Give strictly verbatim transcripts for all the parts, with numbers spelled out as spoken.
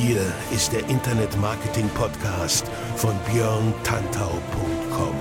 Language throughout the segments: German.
Hier ist der Internet-Marketing-Podcast von björn tantau punkt com.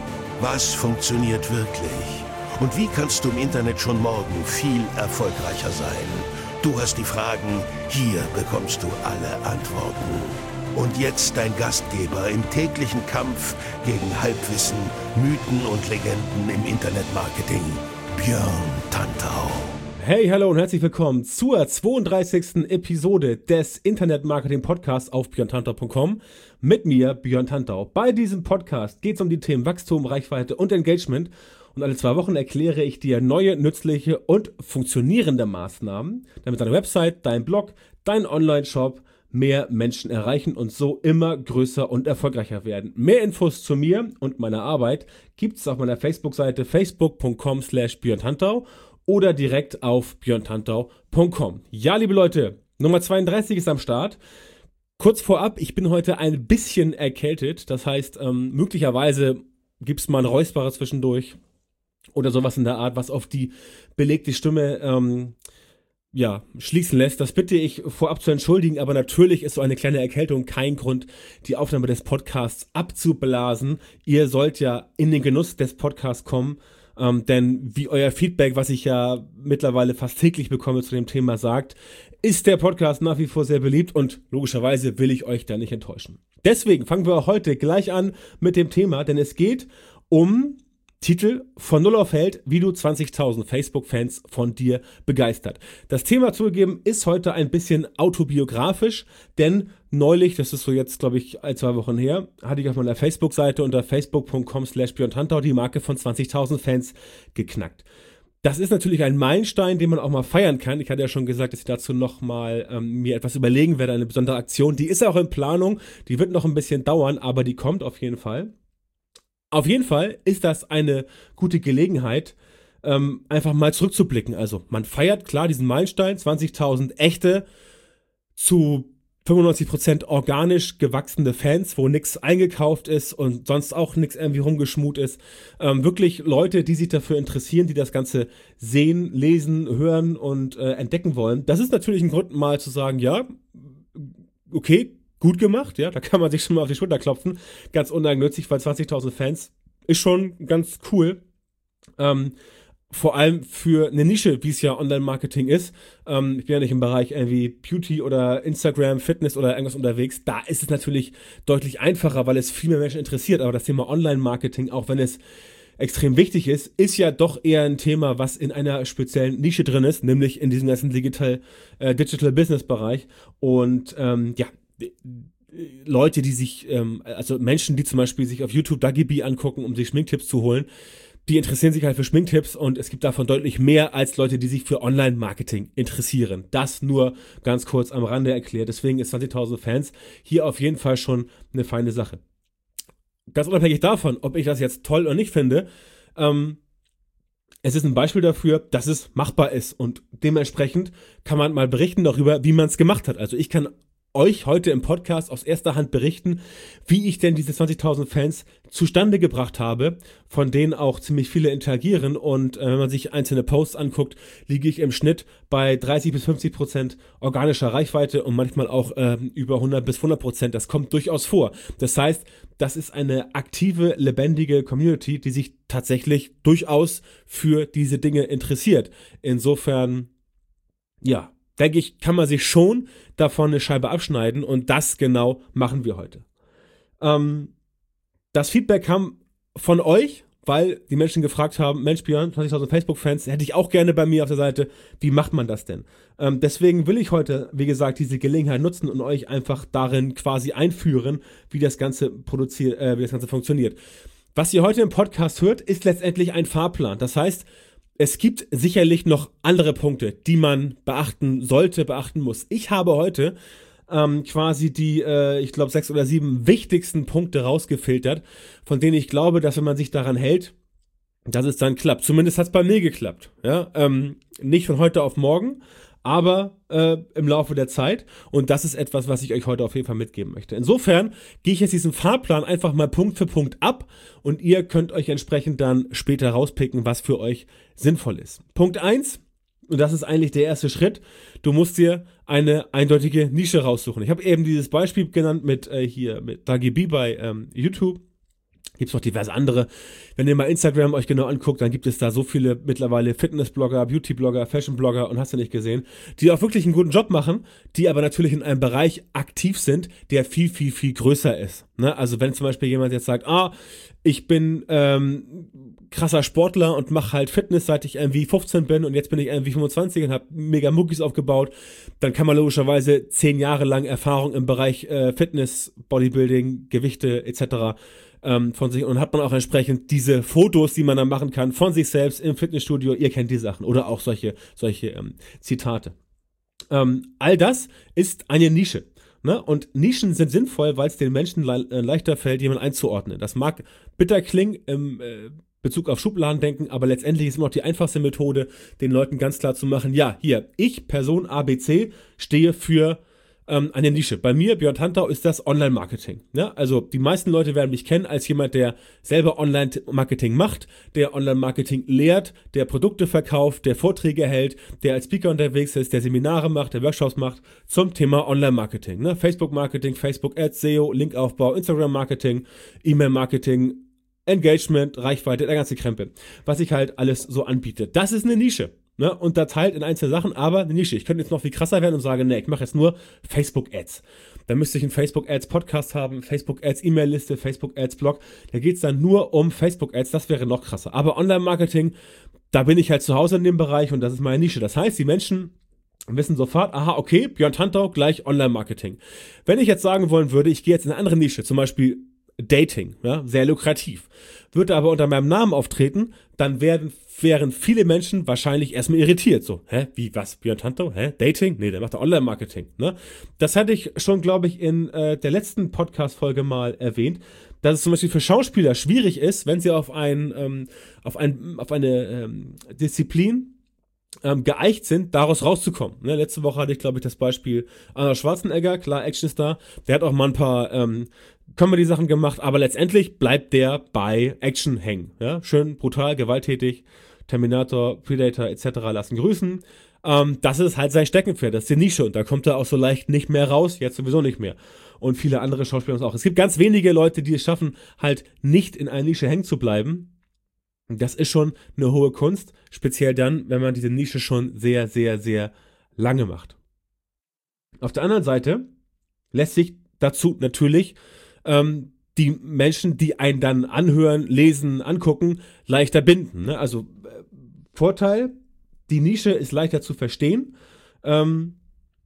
Was funktioniert wirklich? Und wie kannst du im Internet schon morgen viel erfolgreicher sein? Du hast die Fragen, hier bekommst du alle Antworten. Und jetzt dein Gastgeber im täglichen Kampf gegen Halbwissen, Mythen und Legenden im Internetmarketing, Björn Tantau. Hey, hallo und herzlich willkommen zur zweiunddreißigsten Episode des Internet-Marketing-Podcasts auf björn tantau punkt com mit mir, Björn Tantau. Bei diesem Podcast geht es um die Themen Wachstum, Reichweite und Engagement und alle zwei Wochen erkläre ich dir neue, nützliche und funktionierende Maßnahmen, damit deine Website, dein Blog, dein Online-Shop mehr Menschen erreichen und so immer größer und erfolgreicher werden. Mehr Infos zu mir und meiner Arbeit gibt es auf meiner Facebook-Seite facebook punkt com slash björn tantau oder direkt auf björn tantau punkt com. Ja, liebe Leute, Nummer zweiunddreißig ist am Start. Kurz vorab, ich bin heute ein bisschen erkältet. Das heißt, ähm, möglicherweise gibt es mal ein Räusperer zwischendurch oder sowas in der Art, was auf die belegte Stimme ähm, ja, schließen lässt. Das bitte ich vorab zu entschuldigen, aber natürlich ist so eine kleine Erkältung kein Grund, die Aufnahme des Podcasts abzublasen. Ihr sollt ja in den Genuss des Podcasts kommen. Ähm, denn wie euer Feedback, was ich ja mittlerweile fast täglich bekomme zu dem Thema sagt, ist der Podcast nach wie vor sehr beliebt und logischerweise will ich euch da nicht enttäuschen. Deswegen fangen wir heute gleich an mit dem Thema, denn es geht um Titel von null auf Held, wie du zwanzigtausend Facebook-Fans von dir begeistert. Das Thema zugegeben ist heute ein bisschen autobiografisch, denn neulich, das ist so jetzt glaube ich ein, zwei Wochen her, hatte ich auf meiner Facebook-Seite unter facebook punkt com slash björn tantau die Marke von zwanzigtausend Fans geknackt. Das ist natürlich ein Meilenstein, den man auch mal feiern kann. Ich hatte ja schon gesagt, dass ich dazu nochmal ähm, mir etwas überlegen werde, eine besondere Aktion. Die ist auch in Planung, die wird noch ein bisschen dauern, aber die kommt auf jeden Fall. Auf jeden Fall ist das eine gute Gelegenheit, ähm, einfach mal zurückzublicken. Also man feiert klar diesen Meilenstein, zwanzigtausend echte, zu fünfundneunzig Prozent organisch gewachsene Fans, wo nichts eingekauft ist und sonst auch nichts irgendwie rumgeschmut ist. Ähm, wirklich Leute, die sich dafür interessieren, die das Ganze sehen, lesen, hören und äh, entdecken wollen. Das ist natürlich ein Grund, mal zu sagen, ja, okay, gut gemacht, ja, da kann man sich schon mal auf die Schulter klopfen. Ganz uneigennützig, weil zwanzigtausend Fans ist schon ganz cool. Ähm, vor allem für eine Nische, wie es ja Online-Marketing ist. Ähm, ich bin ja nicht im Bereich irgendwie Beauty oder Instagram, Fitness oder irgendwas unterwegs. Da ist es natürlich deutlich einfacher, weil es viel mehr Menschen interessiert. Aber das Thema Online-Marketing, auch wenn es extrem wichtig ist, ist ja doch eher ein Thema, was in einer speziellen Nische drin ist, nämlich in diesem ganzen Digital, äh, Digital Business Bereich. Und ähm, ja, Leute, die sich, ähm, also Menschen, die zum Beispiel sich auf YouTube Dagibi angucken, um sich Schminktipps zu holen, die interessieren sich halt für Schminktipps und es gibt davon deutlich mehr als Leute, die sich für Online-Marketing interessieren. Das nur ganz kurz am Rande erklärt. Deswegen ist zwanzigtausend Fans hier auf jeden Fall schon eine feine Sache. Ganz unabhängig davon, ob ich das jetzt toll oder nicht finde, ähm, es ist ein Beispiel dafür, dass es machbar ist und dementsprechend kann man mal berichten darüber, wie man es gemacht hat. Also ich kann euch heute im Podcast aus erster Hand berichten, wie ich denn diese zwanzigtausend Fans zustande gebracht habe, von denen auch ziemlich viele interagieren und äh, wenn man sich einzelne Posts anguckt, liege ich im Schnitt bei dreißig bis fünfzig Prozent organischer Reichweite und manchmal auch äh, über hundert bis hundert Prozent. Das kommt durchaus vor. Das heißt, das ist eine aktive, lebendige Community, die sich tatsächlich durchaus für diese Dinge interessiert. Insofern, ja, denke ich, kann man sich schon davon eine Scheibe abschneiden und das genau machen wir heute. Ähm, das Feedback kam von euch, weil die Menschen gefragt haben, Mensch Björn, zwanzigtausend Facebook-Fans, hätte ich auch gerne bei mir auf der Seite, wie macht man das denn? Ähm, deswegen will ich heute, wie gesagt, diese Gelegenheit nutzen und euch einfach darin quasi einführen, wie das Ganze produziert, äh, wie das Ganze funktioniert. Was ihr heute im Podcast hört, ist letztendlich ein Fahrplan. Das heißt, es gibt sicherlich noch andere Punkte, die man beachten sollte, beachten muss. Ich habe heute ähm, quasi die, äh, ich glaube, sechs oder sieben wichtigsten Punkte rausgefiltert, von denen ich glaube, dass wenn man sich daran hält, dass es dann klappt. Zumindest hat es bei mir geklappt. Ja? Ähm, nicht von heute auf morgen, aber äh, im Laufe der Zeit. Und das ist etwas, was ich euch heute auf jeden Fall mitgeben möchte. Insofern gehe ich jetzt diesen Fahrplan einfach mal Punkt für Punkt ab und ihr könnt euch entsprechend dann später rauspicken, was für euch sinnvoll ist. Punkt eins, und das ist eigentlich der erste Schritt, du musst dir eine eindeutige Nische raussuchen. Ich habe eben dieses Beispiel genannt mit äh, hier, mit Dagi B bei ähm, YouTube. Gibt es noch diverse andere. Wenn ihr mal Instagram euch genau anguckt, dann gibt es da so viele mittlerweile Fitnessblogger, Beautyblogger, Fashionblogger und hast du nicht gesehen, die auch wirklich einen guten Job machen, die aber natürlich in einem Bereich aktiv sind, der viel, viel, viel größer ist. Ne? Also wenn zum Beispiel jemand jetzt sagt, ah, ich bin ähm, krasser Sportler und mache halt Fitness, seit ich irgendwie fünfzehn bin und jetzt bin ich irgendwie fünfundzwanzig und habe mega Muckis aufgebaut, dann kann man logischerweise zehn Jahre lang Erfahrung im Bereich äh, Fitness, Bodybuilding, Gewichte et cetera Ähm, von sich und hat man auch entsprechend diese Fotos, die man dann machen kann von sich selbst im Fitnessstudio. Ihr kennt die Sachen oder auch solche solche ähm, Zitate. Ähm, all das ist eine Nische. Ne? Und Nischen sind sinnvoll, weil es den Menschen le- äh, leichter fällt, jemanden einzuordnen. Das mag bitter klingen im äh, Bezug auf Schubladendenken, aber letztendlich ist immer noch die einfachste Methode, den Leuten ganz klar zu machen, ja, hier, ich, Person A B C, stehe für eine Nische. Bei mir, Björn Tantau, ist das Online-Marketing. Ja, also die meisten Leute werden mich kennen als jemand, der selber Online-Marketing macht, der Online-Marketing lehrt, der Produkte verkauft, der Vorträge hält, der als Speaker unterwegs ist, der Seminare macht, der Workshops macht zum Thema Online-Marketing. Ne? Facebook-Marketing, Facebook-Ads, S E O, Linkaufbau, Instagram-Marketing, E-Mail-Marketing, Engagement, Reichweite, der ganze Krempel. Was ich halt alles so anbiete. Das ist eine Nische. Ne, unterteilt in einzelne Sachen, aber eine Nische. Ich könnte jetzt noch viel krasser werden und sagen, ne, ich mache jetzt nur Facebook-Ads. Dann müsste ich einen Facebook-Ads-Podcast haben, Facebook-Ads-E-Mail-Liste, Facebook-Ads-Blog. Da geht es dann nur um Facebook-Ads, das wäre noch krasser. Aber Online-Marketing, da bin ich halt zu Hause in dem Bereich und das ist meine Nische. Das heißt, die Menschen wissen sofort, aha, okay, Björn Tantau gleich Online-Marketing. Wenn ich jetzt sagen wollen würde, ich gehe jetzt in eine andere Nische, zum Beispiel Dating, ja, sehr lukrativ, würde aber unter meinem Namen auftreten, dann werden, wären viele Menschen wahrscheinlich erstmal irritiert. So, hä, wie, was, Björn Tantau, hä, Dating? Nee, der macht doch Online-Marketing, ne? Das hatte ich schon, glaube ich, in äh, der letzten Podcast-Folge mal erwähnt, dass es zum Beispiel für Schauspieler schwierig ist, wenn sie auf ein, ähm, auf ein, auf eine ähm, Disziplin Ähm, geeicht sind, daraus rauszukommen. Ne, letzte Woche hatte ich, glaube ich, das Beispiel Arnold Schwarzenegger, klar, Actionstar, der hat auch mal ein paar ähm, Comedy-Sachen gemacht, aber letztendlich bleibt der bei Action hängen. Ja? Schön brutal, gewalttätig, Terminator, Predator et cetera lassen grüßen. Ähm, das ist halt sein Steckenpferd, das ist die Nische und da kommt er auch so leicht nicht mehr raus, jetzt sowieso nicht mehr. Und viele andere Schauspieler auch. Es gibt ganz wenige Leute, die es schaffen, halt nicht in einer Nische hängen zu bleiben. Das ist schon eine hohe Kunst, speziell dann, wenn man diese Nische schon sehr, sehr, sehr lange macht. Auf der anderen Seite lässt sich dazu natürlich ähm, die Menschen, die einen dann anhören, lesen, angucken, leichter binden. Ne? Also äh, Vorteil, die Nische ist leichter zu verstehen, ähm,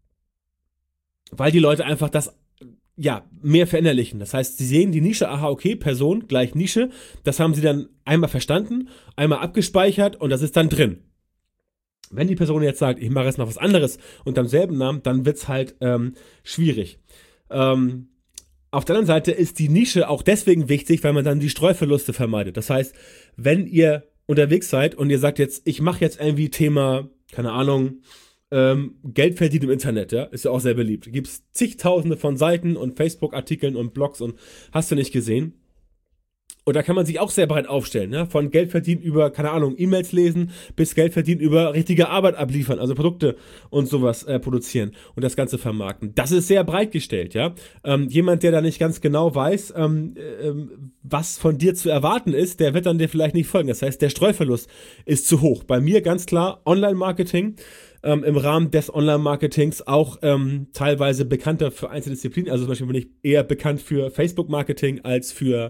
weil die Leute einfach das ja, mehr verinnerlichen. Das heißt, sie sehen die Nische, aha, okay, Person gleich Nische, das haben sie dann einmal verstanden, einmal abgespeichert und das ist dann drin. Wenn die Person jetzt sagt, ich mache jetzt noch was anderes unter demselben Namen, dann wird's halt ähm, schwierig. Ähm, auf der anderen Seite ist die Nische auch deswegen wichtig, weil man dann die Streuverluste vermeidet. Das heißt, wenn ihr unterwegs seid und ihr sagt jetzt, ich mache jetzt irgendwie Thema, keine Ahnung, Ähm, Geld verdient im Internet, ja, ist ja auch sehr beliebt. Gibt es zigtausende von Seiten und Facebook-Artikeln und Blogs und hast du nicht gesehen. Und da kann man sich auch sehr breit aufstellen, ja, von Geld verdienen über, keine Ahnung, E-Mails lesen, bis Geld verdienen über richtige Arbeit abliefern, also Produkte und sowas äh, produzieren und das Ganze vermarkten. Das ist sehr breit gestellt, ja. Ähm, jemand, der da nicht ganz genau weiß, ähm, ähm, was von dir zu erwarten ist, der wird dann dir vielleicht nicht folgen. Das heißt, der Streuverlust ist zu hoch. Bei mir ganz klar Online-Marketing, Ähm, im Rahmen des Online-Marketings auch ähm, teilweise bekannter für einzelne Disziplinen. Also zum Beispiel bin ich eher bekannt für Facebook-Marketing als für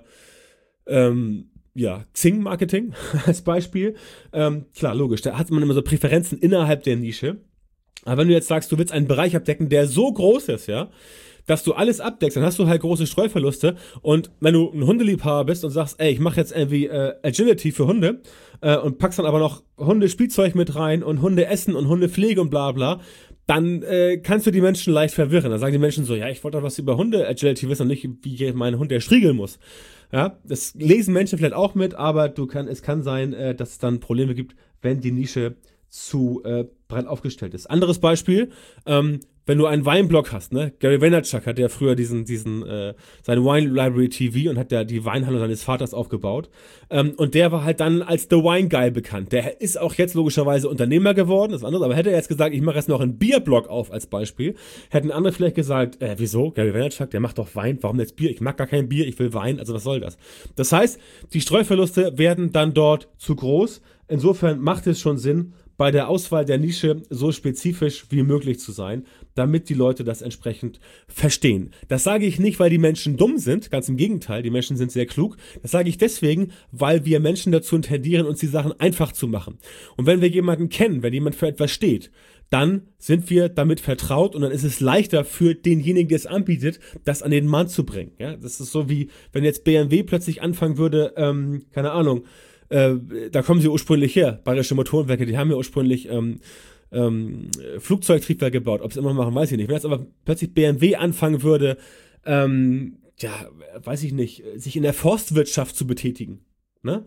ähm, ja, Xing-Marketing als Beispiel. Ähm, klar, logisch, da hat man immer so Präferenzen innerhalb der Nische. Aber wenn du jetzt sagst, du willst einen Bereich abdecken, der so groß ist, ja, dass du alles abdeckst, dann hast du halt große Streuverluste. Und wenn du ein Hundeliebhaber bist und sagst, ey, ich mache jetzt irgendwie äh, Agility für Hunde äh, und packst dann aber noch Hundespielzeug mit rein und Hundeessen und Hundepflege und bla bla, dann äh, kannst du die Menschen leicht verwirren. Dann sagen die Menschen so, ja, ich wollte doch was über Hunde-Agility wissen und nicht, wie mein Hund der striegeln muss. Ja, das lesen Menschen vielleicht auch mit, aber du kann, es kann sein, äh, dass es dann Probleme gibt, wenn die Nische zu äh, breit aufgestellt ist. Anderes Beispiel, ähm, wenn du einen Weinblog hast, ne? Gary Vaynerchuk hatte ja früher diesen, diesen, äh, seine Wine Library T V und hat ja die Weinhandlung seines Vaters aufgebaut. Ähm, und der war halt dann als The Wine Guy bekannt. Der ist auch jetzt logischerweise Unternehmer geworden, das ist anders, aber hätte er jetzt gesagt, ich mache jetzt noch einen Bierblog auf als Beispiel, hätten andere vielleicht gesagt, äh, wieso? Gary Vaynerchuk, der macht doch Wein, warum jetzt Bier? Ich mag gar kein Bier, ich will Wein, also was soll das? Das heißt, die Streuverluste werden dann dort zu groß. Insofern macht es schon Sinn, bei der Auswahl der Nische so spezifisch wie möglich zu sein, damit die Leute das entsprechend verstehen. Das sage ich nicht, weil die Menschen dumm sind, ganz im Gegenteil, die Menschen sind sehr klug. Das sage ich deswegen, weil wir Menschen dazu tendieren, uns die Sachen einfach zu machen. Und wenn wir jemanden kennen, wenn jemand für etwas steht, dann sind wir damit vertraut und dann ist es leichter für denjenigen, der es anbietet, das an den Mann zu bringen. Ja, das ist so wie, wenn jetzt B M W plötzlich anfangen würde, ähm, keine Ahnung, Äh, da kommen sie ursprünglich her, Bayerische Motorenwerke, die haben ja ursprünglich ähm, ähm, Flugzeugtriebwerke gebaut. Ob sie immer machen, weiß ich nicht. Wenn jetzt aber plötzlich B M W anfangen würde, ähm, ja, weiß ich nicht, sich in der Forstwirtschaft zu betätigen, ne?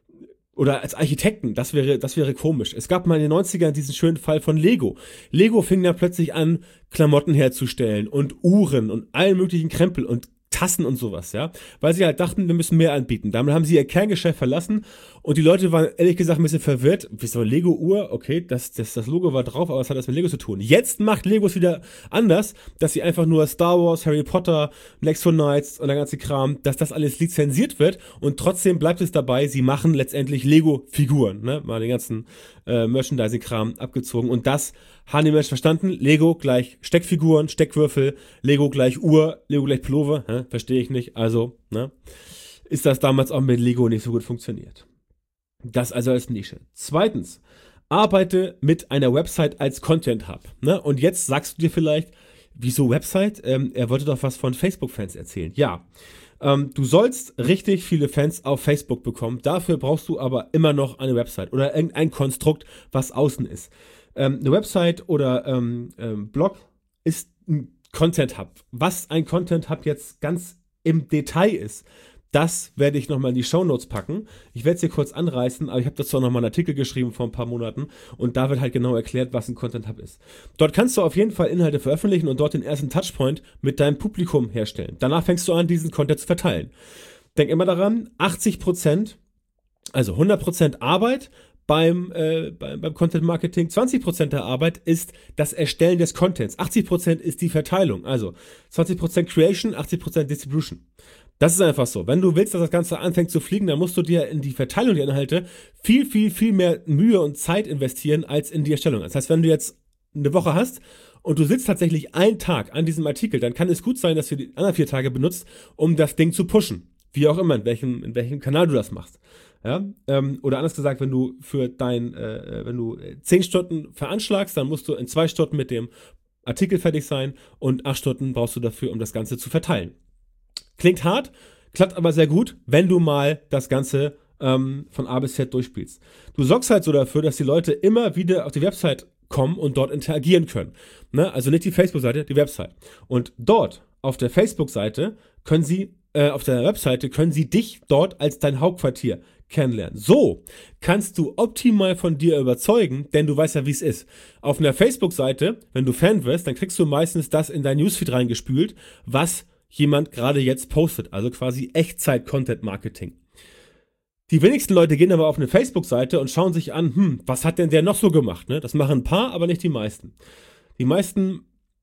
Oder als Architekten, das wäre, das wäre komisch. Es gab mal in den neunzigern diesen schönen Fall von Lego. Lego fing ja plötzlich an, Klamotten herzustellen und Uhren und allen möglichen Krempel und Tassen und sowas, ja, weil sie halt dachten, wir müssen mehr anbieten. Damit haben sie ihr Kerngeschäft verlassen und die Leute waren ehrlich gesagt ein bisschen verwirrt. Wieso Lego-Uhr? Okay, das, das, das Logo war drauf, aber was hat das mit Lego zu tun? Jetzt macht Lego es wieder anders, dass sie einfach nur Star Wars, Harry Potter, Nexo Knights und der ganze Kram, dass das alles lizenziert wird und trotzdem bleibt es dabei, sie machen letztendlich Lego-Figuren, ne, mal den ganzen äh, Merchandising-Kram abgezogen und das haben die Menschen verstanden. Lego gleich Steckfiguren, Steckwürfel, Lego gleich Uhr, Lego gleich Pullover, hä? Verstehe ich nicht. Also, ne, ist das damals auch mit Lego nicht so gut funktioniert. Das also als Nische. Zweitens, arbeite mit einer Website als Content Hub. Ne? Und jetzt sagst du dir vielleicht, wieso Website? Ähm, er wollte doch was von Facebook-Fans erzählen. Ja, ähm, du sollst richtig viele Fans auf Facebook bekommen. Dafür brauchst du aber immer noch eine Website oder irgendein Konstrukt, was außen ist. Ähm, eine Website oder ähm, ähm, Blog ist ein Content Hub. Was ein Content Hub jetzt ganz im Detail ist, das werde ich nochmal in die Shownotes packen. Ich werde es hier kurz anreißen, aber ich habe dazu auch nochmal einen Artikel geschrieben vor ein paar Monaten und da wird halt genau erklärt, was ein Content Hub ist. Dort kannst du auf jeden Fall Inhalte veröffentlichen und dort den ersten Touchpoint mit deinem Publikum herstellen. Danach fängst du an, diesen Content zu verteilen. Denk immer daran, achtzig Prozent, also hundert Prozent Arbeit, Beim, äh, beim, beim Content Marketing, zwanzig Prozent der Arbeit ist das Erstellen des Contents. achtzig Prozent ist die Verteilung. Also zwanzig Prozent Creation, achtzig Prozent Distribution. Das ist einfach so. Wenn du willst, dass das Ganze anfängt zu fliegen, dann musst du dir in die Verteilung der Inhalte viel, viel, viel mehr Mühe und Zeit investieren als in die Erstellung. Das heißt, wenn du jetzt eine Woche hast und du sitzt tatsächlich einen Tag an diesem Artikel, dann kann es gut sein, dass du die anderen vier Tage benutzt, um das Ding zu pushen. Wie auch immer, in welchem, in welchem Kanal du das machst. Ja, ähm, oder anders gesagt, wenn du für dein, äh, wenn du zehn Stunden veranschlagst, dann musst du in zwei Stunden mit dem Artikel fertig sein und acht Stunden brauchst du dafür, um das Ganze zu verteilen. Klingt hart, klappt aber sehr gut, wenn du mal das Ganze ähm, von A bis Z durchspielst. Du sorgst halt so dafür, dass die Leute immer wieder auf die Website kommen und dort interagieren können. Ne? Also nicht die Facebook-Seite, die Website. Und dort auf der Facebook-Seite können sie, äh, auf der Webseite können sie dich dort als dein Hauptquartier kennenlernen. So kannst du optimal von dir überzeugen, denn du weißt ja, wie es ist. Auf einer Facebook-Seite, wenn du Fan wirst, dann kriegst du meistens das in dein Newsfeed reingespült, was jemand gerade jetzt postet, also quasi Echtzeit-Content-Marketing. Die wenigsten Leute gehen aber auf eine Facebook-Seite und schauen sich an, hm, was hat denn der noch so gemacht? Ne? Das machen ein paar, aber nicht die meisten. Die meisten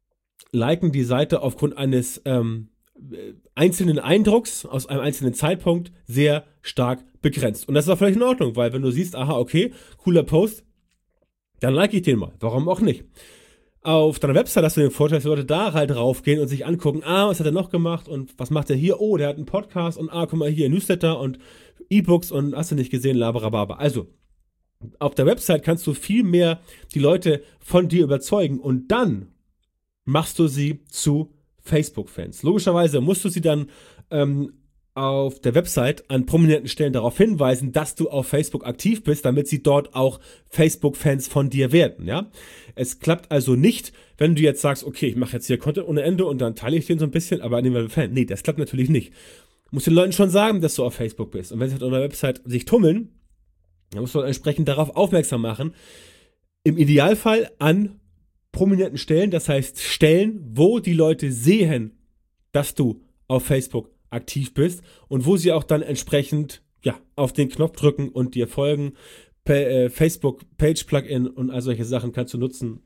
liken die Seite aufgrund eines ähm, einzelnen Eindrucks aus einem einzelnen Zeitpunkt sehr stark begrenzt. Und das ist auch völlig in Ordnung, weil wenn du siehst, aha, okay, cooler Post, dann like ich den mal. Warum auch nicht? Auf deiner Website hast du den Vorteil, dass die Leute da halt raufgehen und sich angucken, ah, was hat er noch gemacht und was macht er hier? Oh, der hat einen Podcast und ah, guck mal hier, Newsletter und E-Books und hast du nicht gesehen, laberababa. Also, auf der Website kannst du viel mehr die Leute von dir überzeugen und dann machst du sie zu Facebook-Fans. Logischerweise musst du sie dann ähm, auf der Website an prominenten Stellen darauf hinweisen, dass du auf Facebook aktiv bist, damit sie dort auch Facebook-Fans von dir werden, ja. Es klappt also nicht, wenn du jetzt sagst, okay, ich mache jetzt hier Content ohne Ende und dann teile ich den so ein bisschen, aber nehmen wir Fan. Nee, das klappt natürlich nicht. Du musst den Leuten schon sagen, dass du auf Facebook bist. Und wenn sie auf deiner Website sich tummeln, dann musst du entsprechend darauf aufmerksam machen. Im Idealfall an prominenten Stellen, das heißt Stellen, wo die Leute sehen, dass du auf Facebook aktiv bist und wo sie auch dann entsprechend ja, auf den Knopf drücken und dir folgen. Pa- äh, Facebook Page Plugin und all solche Sachen kannst du nutzen.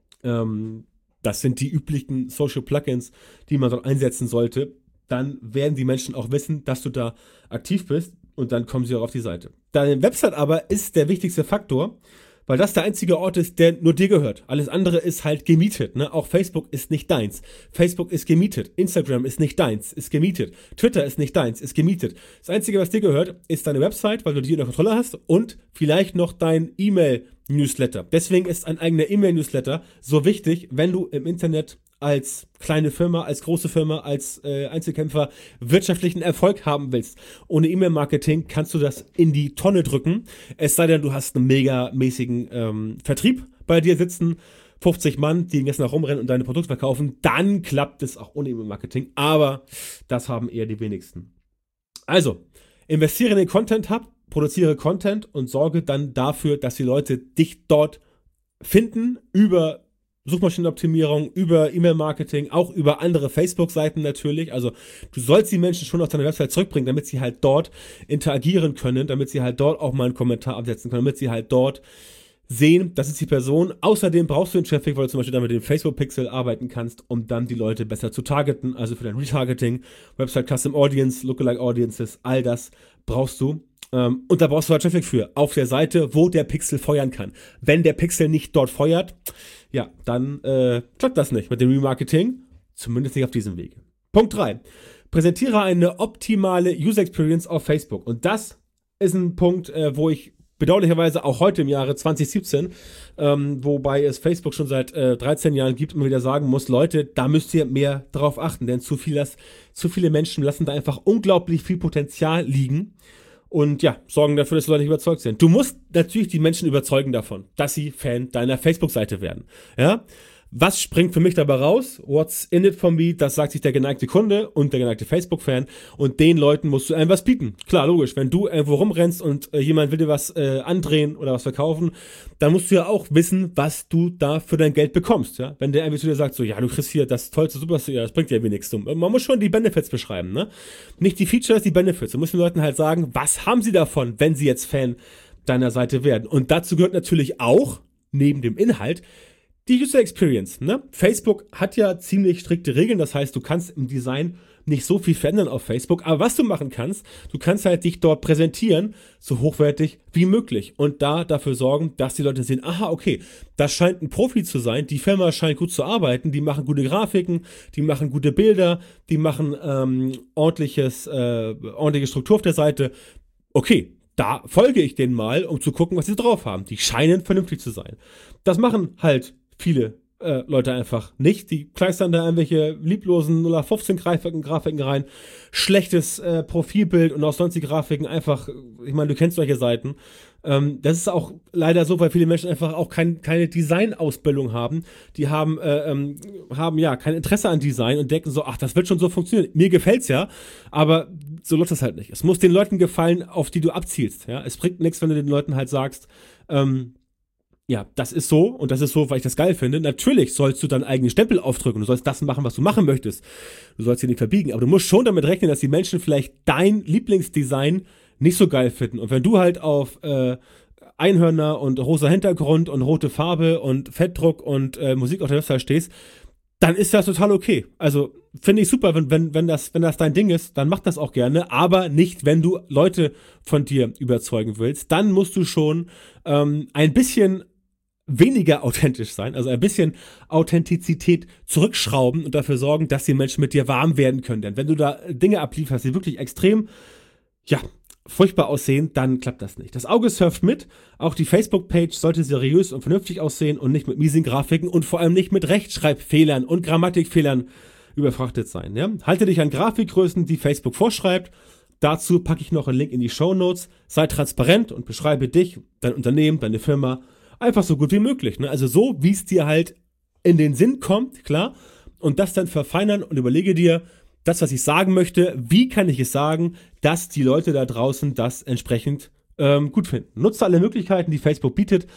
Ähm, das sind die üblichen Social Plugins, die man dort einsetzen sollte. Dann werden die Menschen auch wissen, dass du da aktiv bist und dann kommen sie auch auf die Seite. Deine Website aber ist der wichtigste Faktor, weil das der einzige Ort ist, der nur dir gehört. Alles andere ist halt gemietet. Ne? Auch Facebook ist nicht deins. Facebook ist gemietet. Instagram ist nicht deins, ist gemietet. Twitter ist nicht deins, ist gemietet. Das Einzige, was dir gehört, ist deine Website, weil du die in der Kontrolle hast und vielleicht noch dein E-Mail-Newsletter. Deswegen ist ein eigener E-Mail-Newsletter so wichtig, wenn du im Internet als kleine Firma, als große Firma, als äh, Einzelkämpfer wirtschaftlichen Erfolg haben willst. Ohne E-Mail-Marketing kannst du das in die Tonne drücken. Es sei denn, du hast einen megamäßigen ähm, Vertrieb bei dir sitzen, fünfzig Mann, die den ganzen Tag rumrennen und deine Produkte verkaufen. Dann klappt es auch ohne E-Mail-Marketing. Aber das haben eher die wenigsten. Also, investiere in den Content-Hub, produziere Content und sorge dann dafür, dass die Leute dich dort finden über Suchmaschinenoptimierung, über E-Mail-Marketing, auch über andere Facebook-Seiten natürlich. Also du sollst die Menschen schon auf deine Website zurückbringen, damit sie halt dort interagieren können, damit sie halt dort auch mal einen Kommentar absetzen können, damit sie halt dort sehen, das ist die Person. Außerdem brauchst du den Traffic, weil du zum Beispiel dann mit dem Facebook-Pixel arbeiten kannst, um dann die Leute besser zu targeten, also für dein Retargeting, Website Custom Audience, Lookalike Audiences, all das brauchst du. Um, und da brauchst du halt Traffic für, auf der Seite, wo der Pixel feuern kann. Wenn der Pixel nicht dort feuert, ja, dann äh, klappt das nicht mit dem Remarketing, zumindest nicht auf diesem Wege. Punkt drei. Präsentiere eine optimale User Experience auf Facebook. Und das ist ein Punkt, äh, wo ich bedauerlicherweise auch heute im Jahre zwanzig siebzehn, ähm, wobei es Facebook schon seit äh, dreizehn Jahren gibt, immer wieder sagen muss, Leute, da müsst ihr mehr drauf achten, denn zu, viel das, zu viele Menschen lassen da einfach unglaublich viel Potenzial liegen. Und ja, sorgen dafür, dass die Leute überzeugt sind. Du musst natürlich die Menschen überzeugen davon, dass sie Fan deiner Facebook-Seite werden. Ja? Was springt für mich dabei raus? What's in it for me? Das sagt sich der geneigte Kunde und der geneigte Facebook-Fan. Und den Leuten musst du einem was bieten. Klar, logisch. Wenn du irgendwo rumrennst und äh, jemand will dir was äh, andrehen oder was verkaufen, dann musst du ja auch wissen, was du da für dein Geld bekommst. Ja? Wenn der irgendwie zu dir sagt, so, ja, du kriegst hier das tollste Superstar, ja, das bringt dir wenig. Man muss schon die Benefits beschreiben. Ne? Nicht die Features, die Benefits. Du musst den Leuten halt sagen, was haben sie davon, wenn sie jetzt Fan deiner Seite werden. Und dazu gehört natürlich auch, neben dem Inhalt, die User Experience, ne? Facebook hat ja ziemlich strikte Regeln, das heißt, du kannst im Design nicht so viel verändern auf Facebook, aber was du machen kannst, du kannst halt dich dort präsentieren, so hochwertig wie möglich und da dafür sorgen, dass die Leute sehen, aha, okay, das scheint ein Profi zu sein, die Firma scheint gut zu arbeiten, die machen gute Grafiken, die machen gute Bilder, die machen ähm, ordentliches, äh, ordentliche Struktur auf der Seite, okay, da folge ich denen mal, um zu gucken, was sie drauf haben. Die scheinen vernünftig zu sein. Das machen halt viele äh, Leute einfach nicht. Die kleistern da irgendwelche lieblosen null acht fünfzehn Grafiken, Grafiken rein. Schlechtes äh, Profilbild und auch sonstige Grafiken einfach, ich meine, du kennst solche Seiten. Ähm, das ist auch leider so, weil viele Menschen einfach auch kein, keine Design-Ausbildung haben. Die haben, äh, ähm, haben ja kein Interesse an Design und denken so, ach, das wird schon so funktionieren. Mir gefällt's ja, aber so läuft das halt nicht. Es muss den Leuten gefallen, auf die du abzielst. Ja? Es bringt nichts, wenn du den Leuten halt sagst, ähm, ja, das ist so und das ist so, weil ich das geil finde. Natürlich sollst du deinen eigenen Stempel aufdrücken. Du sollst das machen, was du machen möchtest. Du sollst dich nicht verbiegen. Aber du musst schon damit rechnen, dass die Menschen vielleicht dein Lieblingsdesign nicht so geil finden. Und wenn du halt auf äh, Einhörner und rosa Hintergrund und rote Farbe und Fettdruck und äh, Musik auf der Website stehst, dann ist das total okay. Also finde ich super, wenn, wenn, wenn, das, wenn das dein Ding ist, dann mach das auch gerne, aber nicht, wenn du Leute von dir überzeugen willst. Dann musst du schon ähm, ein bisschen weniger authentisch sein, also ein bisschen Authentizität zurückschrauben und dafür sorgen, dass die Menschen mit dir warm werden können. Denn wenn du da Dinge ablieferst, die wirklich extrem, ja, furchtbar aussehen, dann klappt das nicht. Das Auge surft mit, auch die Facebook-Page sollte seriös und vernünftig aussehen und nicht mit miesigen Grafiken und vor allem nicht mit Rechtschreibfehlern und Grammatikfehlern überfrachtet sein. Ja? Halte dich an Grafikgrößen, die Facebook vorschreibt. Dazu packe ich noch einen Link in die Shownotes. Sei transparent und beschreibe dich, dein Unternehmen, deine Firma einfach so gut wie möglich. Ne? Also so, wie es dir halt in den Sinn kommt, klar. Und das dann verfeinern und überlege dir, das, was ich sagen möchte, wie kann ich es sagen, dass die Leute da draußen das entsprechend ähm, gut finden. Nutze alle Möglichkeiten, die Facebook bietet,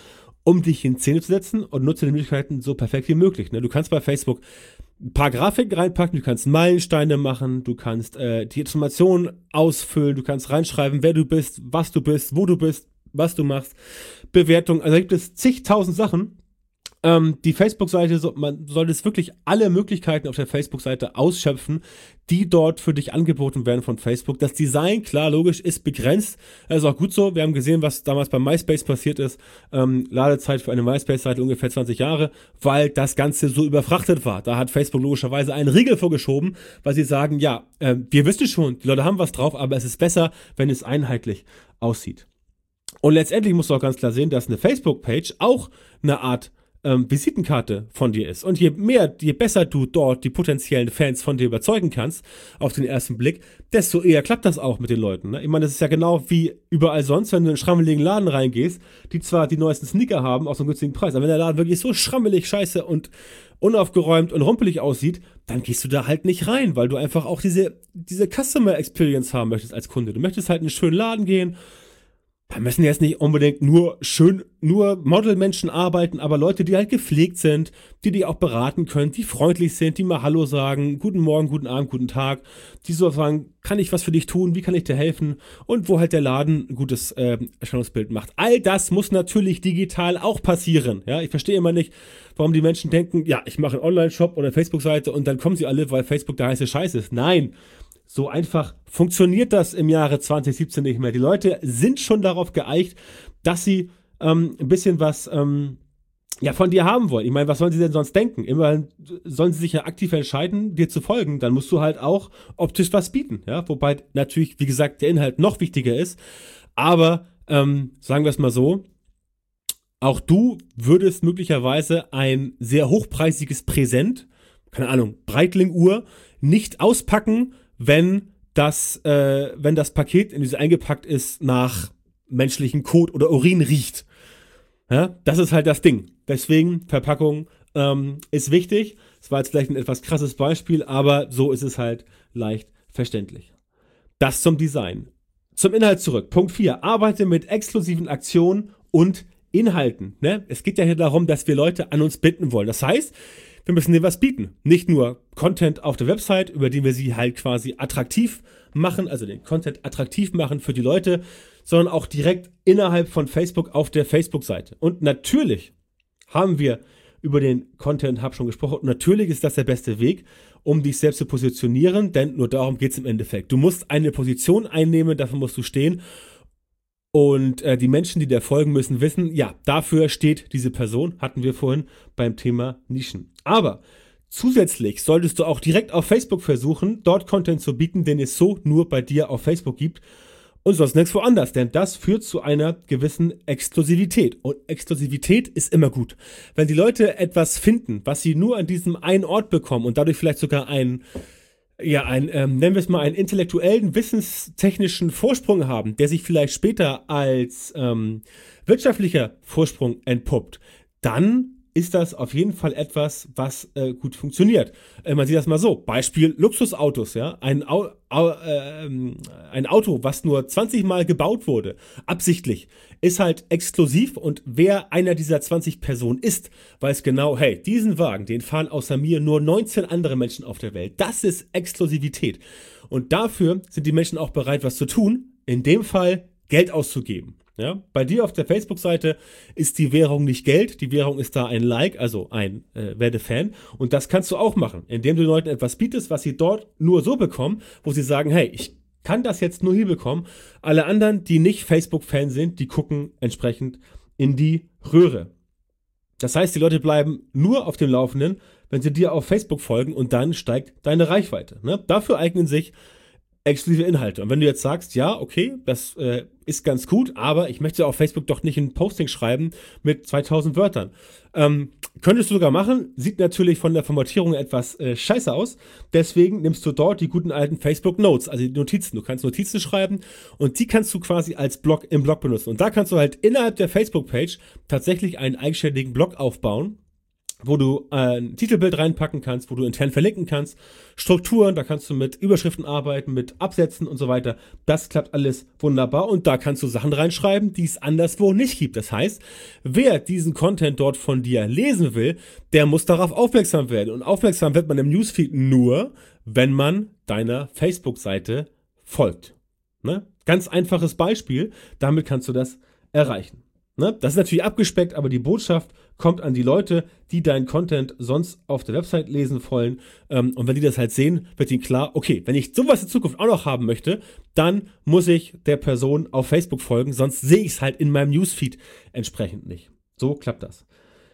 um dich in Szene zu setzen und nutze die Möglichkeiten so perfekt wie möglich. Ne? Du kannst bei Facebook ein paar Grafiken reinpacken, du kannst Meilensteine machen, du kannst äh, die Informationen ausfüllen, du kannst reinschreiben, wer du bist, was du bist, wo du bist, was du machst, Bewertung, also da gibt es zigtausend Sachen. Ähm, die Facebook-Seite, so, man sollte es wirklich alle Möglichkeiten auf der Facebook-Seite ausschöpfen, die dort für dich angeboten werden von Facebook. Das Design, klar, logisch, ist begrenzt. Das ist auch gut so. Wir haben gesehen, was damals bei MySpace passiert ist. Ähm, Ladezeit für eine MySpace-Seite ungefähr zwanzig Jahre, weil das Ganze so überfrachtet war. Da hat Facebook logischerweise einen Riegel vorgeschoben, weil sie sagen, ja, äh, wir wissen schon, die Leute haben was drauf, aber es ist besser, wenn es einheitlich aussieht. Und letztendlich musst du auch ganz klar sehen, dass eine Facebook-Page auch eine Art Ähm, Visitenkarte von dir ist. Und je mehr, je besser du dort die potenziellen Fans von dir überzeugen kannst, auf den ersten Blick, desto eher klappt das auch mit den Leuten. Ne? Ich meine, das ist ja genau wie überall sonst, wenn du in einen schrammeligen Laden reingehst, die zwar die neuesten Sneaker haben, aus einem günstigen Preis, aber wenn der Laden wirklich so schrammelig, scheiße und unaufgeräumt und rumpelig aussieht, dann gehst du da halt nicht rein, weil du einfach auch diese, diese Customer Experience haben möchtest als Kunde. Du möchtest halt in einen schönen Laden gehen. Da müssen jetzt nicht unbedingt nur schön, nur Modelmenschen arbeiten, aber Leute, die halt gepflegt sind, die dich auch beraten können, die freundlich sind, die mal Hallo sagen, guten Morgen, guten Abend, guten Tag, die so sagen, kann ich was für dich tun, wie kann ich dir helfen und wo halt der Laden ein gutes äh, Erscheinungsbild macht. All das muss natürlich digital auch passieren. Ja, ich verstehe immer nicht, warum die Menschen denken, ja, ich mache einen Online-Shop oder eine Facebook-Seite und dann kommen sie alle, weil Facebook der heiße Scheiß ist. Nein. So einfach funktioniert das im Jahre zwanzig siebzehn nicht mehr. Die Leute sind schon darauf geeicht, dass sie ähm, ein bisschen was ähm, ja, von dir haben wollen. Ich meine, was sollen sie denn sonst denken? Immerhin sollen sie sich ja aktiv entscheiden, dir zu folgen. Dann musst du halt auch optisch was bieten. Ja? Wobei natürlich, wie gesagt, der Inhalt noch wichtiger ist. Aber ähm, sagen wir es mal so, auch du würdest möglicherweise ein sehr hochpreisiges Präsent, keine Ahnung, Breitling-Uhr, nicht auspacken, wenn das, äh, wenn das Paket in diese eingepackt ist, nach menschlichen Kot oder Urin riecht. Ja, das ist halt das Ding. Deswegen, Verpackung ähm, ist wichtig. Das war jetzt vielleicht ein etwas krasses Beispiel, aber so ist es halt leicht verständlich. Das zum Design. Zum Inhalt zurück. Punkt vier. Arbeite mit exklusiven Aktionen und Inhalten. Ne? Es geht ja hier darum, dass wir Leute an uns binden wollen. Das heißt, wir müssen denen was bieten. Nicht nur Content auf der Website, über den wir sie halt quasi attraktiv machen, also den Content attraktiv machen für die Leute, sondern auch direkt innerhalb von Facebook auf der Facebook-Seite. Und natürlich haben wir über den Content Hub schon gesprochen. Und natürlich ist das der beste Weg, um dich selbst zu positionieren, denn nur darum geht es im Endeffekt. Du musst eine Position einnehmen, dafür musst du stehen. Und äh, die Menschen, die dir folgen, müssen wissen, ja, dafür steht diese Person, hatten wir vorhin beim Thema Nischen. Aber zusätzlich solltest du auch direkt auf Facebook versuchen, dort Content zu bieten, den es so nur bei dir auf Facebook gibt und sonst nirgends woanders, denn das führt zu einer gewissen Exklusivität. Und Exklusivität ist immer gut. Wenn die Leute etwas finden, was sie nur an diesem einen Ort bekommen und dadurch vielleicht sogar einen ja, ein, ähm, nennen wir es mal, einen intellektuellen, wissenstechnischen Vorsprung haben, der sich vielleicht später als ähm, wirtschaftlicher Vorsprung entpuppt, dann ist das auf jeden Fall etwas, was äh, gut funktioniert. Äh, man sieht das mal so. Beispiel Luxusautos, ja. Ein, Au, Au, äh, ein Auto, was nur zwanzig Mal gebaut wurde, absichtlich, ist halt exklusiv und wer einer dieser zwanzig Personen ist, weiß genau, hey, diesen Wagen, den fahren außer mir nur neunzehn andere Menschen auf der Welt. Das ist Exklusivität. Und dafür sind die Menschen auch bereit, was zu tun. In dem Fall Geld auszugeben. Ja, bei dir auf der Facebook-Seite ist die Währung nicht Geld, die Währung ist da ein Like, also ein äh, werde Fan und das kannst du auch machen, indem du den Leuten etwas bietest, was sie dort nur so bekommen, wo sie sagen, hey, ich kann das jetzt nur hier bekommen. Alle anderen, die nicht Facebook-Fan sind, die gucken entsprechend in die Röhre. Das heißt, die Leute bleiben nur auf dem Laufenden, wenn sie dir auf Facebook folgen und dann steigt deine Reichweite. Ne? Dafür eignen sich exklusive Inhalte. Und wenn du jetzt sagst, ja, okay, das äh, ist ganz gut, aber ich möchte auf Facebook doch nicht ein Posting schreiben mit zweitausend Wörtern. Ähm, könntest du sogar machen, sieht natürlich von der Formatierung etwas äh, scheiße aus. Deswegen nimmst du dort die guten alten Facebook Notes, also die Notizen. Du kannst Notizen schreiben und die kannst du quasi als Blog im Blog benutzen. Und da kannst du halt innerhalb der Facebook-Page tatsächlich einen eigenständigen Blog aufbauen, wo du äh, ein Titelbild reinpacken kannst, wo du intern verlinken kannst, Strukturen, da kannst du mit Überschriften arbeiten, mit Absätzen und so weiter. Das klappt alles wunderbar und da kannst du Sachen reinschreiben, die es anderswo nicht gibt. Das heißt, wer diesen Content dort von dir lesen will, der muss darauf aufmerksam werden. Und aufmerksam wird man im Newsfeed nur, wenn man deiner Facebook-Seite folgt. Ne? Ganz einfaches Beispiel, damit kannst du das erreichen. Ne? Das ist natürlich abgespeckt, aber die Botschaft kommt an die Leute, die deinen Content sonst auf der Website lesen wollen. Ähm, und wenn die das halt sehen, wird ihnen klar, okay, wenn ich sowas in Zukunft auch noch haben möchte, dann muss ich der Person auf Facebook folgen, sonst sehe ich es halt in meinem Newsfeed entsprechend nicht. So klappt das.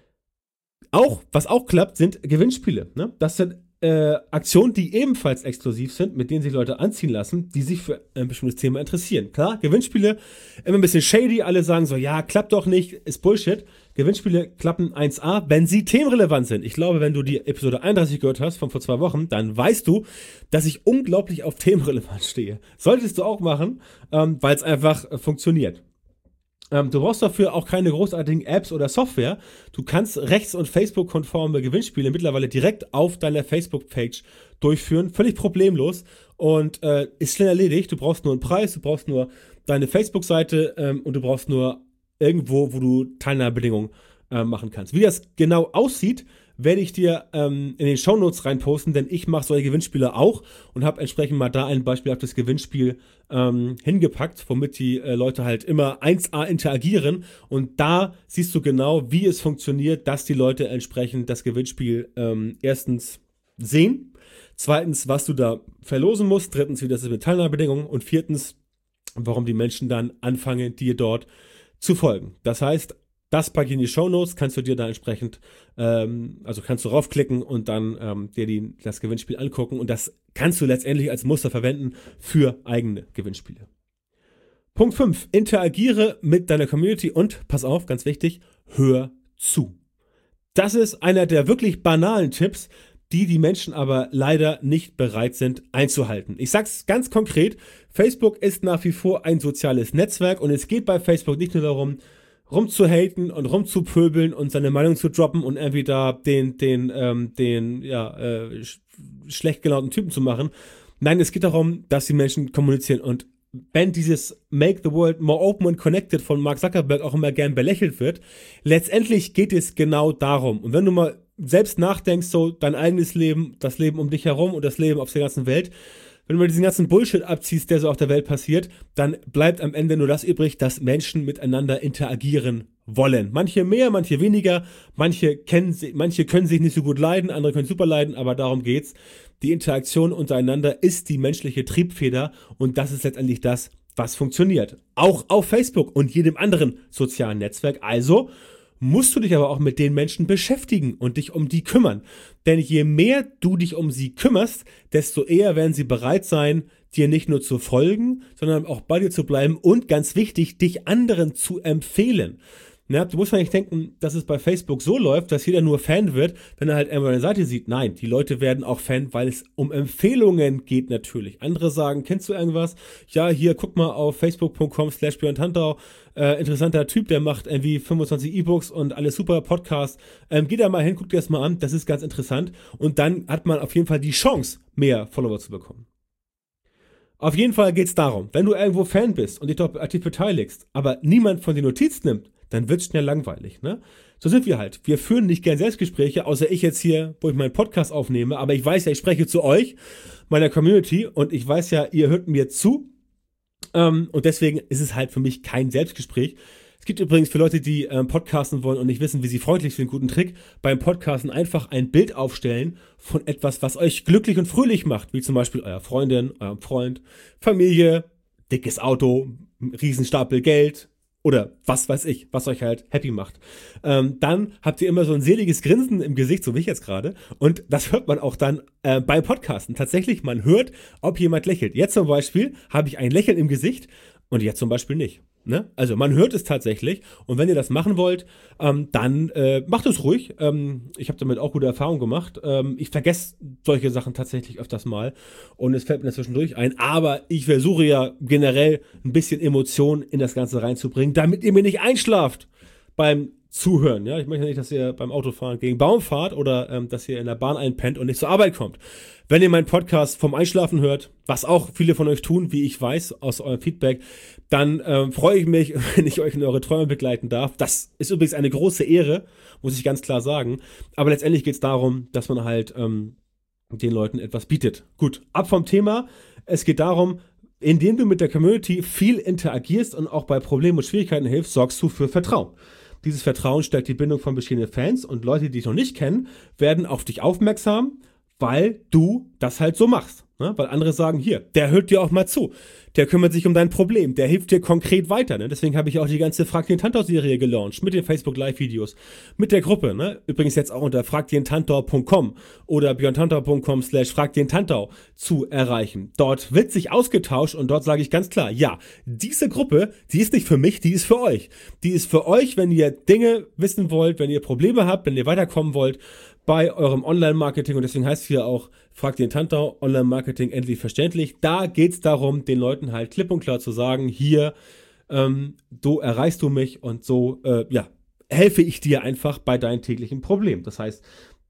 Auch, was auch klappt, sind Gewinnspiele. Ne? Das sind Äh, Aktionen, die ebenfalls exklusiv sind, mit denen sich Leute anziehen lassen, die sich für ein bestimmtes Thema interessieren. Klar, Gewinnspiele, immer ein bisschen shady, alle sagen so, ja, klappt doch nicht, ist Bullshit. Gewinnspiele klappen eins a, wenn sie themenrelevant sind. Ich glaube, wenn du die Episode einunddreißig gehört hast, von vor zwei Wochen, dann weißt du, dass ich unglaublich auf Themenrelevanz stehe. Solltest du auch machen, ähm, weil es einfach äh, funktioniert. Ähm, du brauchst dafür auch keine großartigen Apps oder Software. Du kannst rechts- und Facebook-konforme Gewinnspiele mittlerweile direkt auf deiner Facebook-Page durchführen. Völlig problemlos und äh, ist schnell erledigt. Du brauchst nur einen Preis, du brauchst nur deine Facebook-Seite ähm, und du brauchst nur irgendwo, wo du Teilnahmebedingungen äh, machen kannst. Wie das genau aussieht, werde ich dir ähm, in den Shownotes reinposten, denn ich mache solche Gewinnspiele auch und habe entsprechend mal da ein beispielhaftes Gewinnspiel ähm, hingepackt, womit die äh, Leute halt immer eins a interagieren und da siehst du genau, wie es funktioniert, dass die Leute entsprechend das Gewinnspiel ähm, erstens sehen, zweitens, was du da verlosen musst, drittens, wie das ist mit Teilnahmebedingungen und viertens, warum die Menschen dann anfangen, dir dort zu folgen. Das heißt, das packe ich in die Shownotes, kannst du dir da entsprechend, ähm, also kannst du raufklicken und dann ähm, dir die, das Gewinnspiel angucken und das kannst du letztendlich als Muster verwenden für eigene Gewinnspiele. Punkt fünf. Interagiere mit deiner Community und, pass auf, ganz wichtig, hör zu. Das ist einer der wirklich banalen Tipps, die die Menschen aber leider nicht bereit sind einzuhalten. Ich sag's ganz konkret, Facebook ist nach wie vor ein soziales Netzwerk und es geht bei Facebook nicht nur darum, rumzuhaten und rumzupöbeln und seine Meinung zu droppen und irgendwie da den, den, ähm, den, ja, äh, sch schlecht gelaunten Typen zu machen. Nein, es geht darum, dass die Menschen kommunizieren und wenn dieses Make the World More Open and Connected von Mark Zuckerberg auch immer gern belächelt wird, letztendlich geht es genau darum. Und wenn du mal selbst nachdenkst, so dein eigenes Leben, das Leben um dich herum und das Leben auf der ganzen Welt, wenn du mal diesen ganzen Bullshit abziehst, der so auf der Welt passiert, dann bleibt am Ende nur das übrig, dass Menschen miteinander interagieren wollen. Manche mehr, manche weniger, manche kennen, manche können sich nicht so gut leiden, andere können super leiden, aber darum geht's. Die Interaktion untereinander ist die menschliche Triebfeder und das ist letztendlich das, was funktioniert. Auch auf Facebook und jedem anderen sozialen Netzwerk. Also musst du dich aber auch mit den Menschen beschäftigen und dich um die kümmern. Denn je mehr du dich um sie kümmerst, desto eher werden sie bereit sein, dir nicht nur zu folgen, sondern auch bei dir zu bleiben und ganz wichtig, dich anderen zu empfehlen. Ja, du musst eigentlich denken, dass es bei Facebook so läuft, dass jeder nur Fan wird, wenn er halt irgendwo eine Seite sieht. Nein, die Leute werden auch Fan, weil es um Empfehlungen geht natürlich. Andere sagen, kennst du irgendwas? Ja, hier, guck mal auf facebook punkt com slash Björn Tantau. Äh, interessanter Typ, der macht irgendwie fünfundzwanzig E-Books und alles super, Podcast. Ähm, geh da mal hin, guck dir das mal an, das ist ganz interessant. Und dann hat man auf jeden Fall die Chance, mehr Follower zu bekommen. Auf jeden Fall geht's darum, wenn du irgendwo Fan bist und dich dort aktiv beteiligst, aber niemand von dir Notiz nimmt, dann wird's schnell langweilig, ne? So sind wir halt. Wir führen nicht gern Selbstgespräche, außer ich jetzt hier, wo ich meinen Podcast aufnehme, aber ich weiß ja, ich spreche zu euch, meiner Community, und ich weiß ja, ihr hört mir zu, ähm, und deswegen ist es halt für mich kein Selbstgespräch. Es gibt übrigens für Leute, die ähm, podcasten wollen und nicht wissen, wie sie freundlich sind, einen guten Trick, beim Podcasten einfach ein Bild aufstellen von etwas, was euch glücklich und fröhlich macht, wie zum Beispiel eurer Freundin, eurem Freund, Familie, dickes Auto, Riesenstapel Geld, oder was weiß ich, was euch halt happy macht. Ähm, dann habt ihr immer so ein seliges Grinsen im Gesicht, so wie ich jetzt gerade. Und das hört man auch dann äh, beim Podcasten. Tatsächlich, man hört, ob jemand lächelt. Jetzt zum Beispiel habe ich ein Lächeln im Gesicht und jetzt zum Beispiel nicht. Ne? Also man hört es tatsächlich. Und wenn ihr das machen wollt, ähm, dann äh, macht es ruhig. Ähm, ich habe damit auch gute Erfahrungen gemacht. Ähm, ich vergesse solche Sachen tatsächlich öfters mal. Und es fällt mir zwischendurch ein. Aber ich versuche ja generell ein bisschen Emotion in das Ganze reinzubringen, damit ihr mir nicht einschlaft beim zuhören. Ja, ich möchte nicht, dass ihr beim Autofahren gegen Baum fahrt oder ähm, dass ihr in der Bahn einpennt und nicht zur Arbeit kommt. Wenn ihr meinen Podcast vom Einschlafen hört, was auch viele von euch tun, wie ich weiß, aus eurem Feedback, dann ähm, freue ich mich, wenn ich euch in eure Träume begleiten darf. Das ist übrigens eine große Ehre, muss ich ganz klar sagen. Aber letztendlich geht es darum, dass man halt ähm, den Leuten etwas bietet. Gut, ab vom Thema. Es geht darum, indem du mit der Community viel interagierst und auch bei Problemen und Schwierigkeiten hilfst, sorgst du für Vertrauen. Dieses Vertrauen stärkt die Bindung von bestehenden Fans und Leute, die dich noch nicht kennen, werden auf dich aufmerksam, weil du das halt so machst. Ne? Weil andere sagen, hier, der hört dir auch mal zu, der kümmert sich um dein Problem, der hilft dir konkret weiter. Ne? Deswegen habe ich auch die ganze Frag den Tantor-Serie gelauncht, mit den Facebook-Live-Videos, mit der Gruppe. Ne? Übrigens jetzt auch unter frag den tantor punkt com oder björn tantor punkt com slash frag den tantor zu erreichen. Dort wird sich ausgetauscht und dort sage ich ganz klar, ja, diese Gruppe, die ist nicht für mich, die ist für euch. Die ist für euch, wenn ihr Dinge wissen wollt, wenn ihr Probleme habt, wenn ihr weiterkommen wollt bei eurem Online-Marketing, und deswegen heißt es hier auch, frag den Tantor, Online-Marketing endlich verständlich. Da geht es darum, den Leuten halt klipp und klar zu sagen, hier, ähm, so erreichst du mich und so, äh, ja, helfe ich dir einfach bei deinen täglichen Problemen. Das heißt,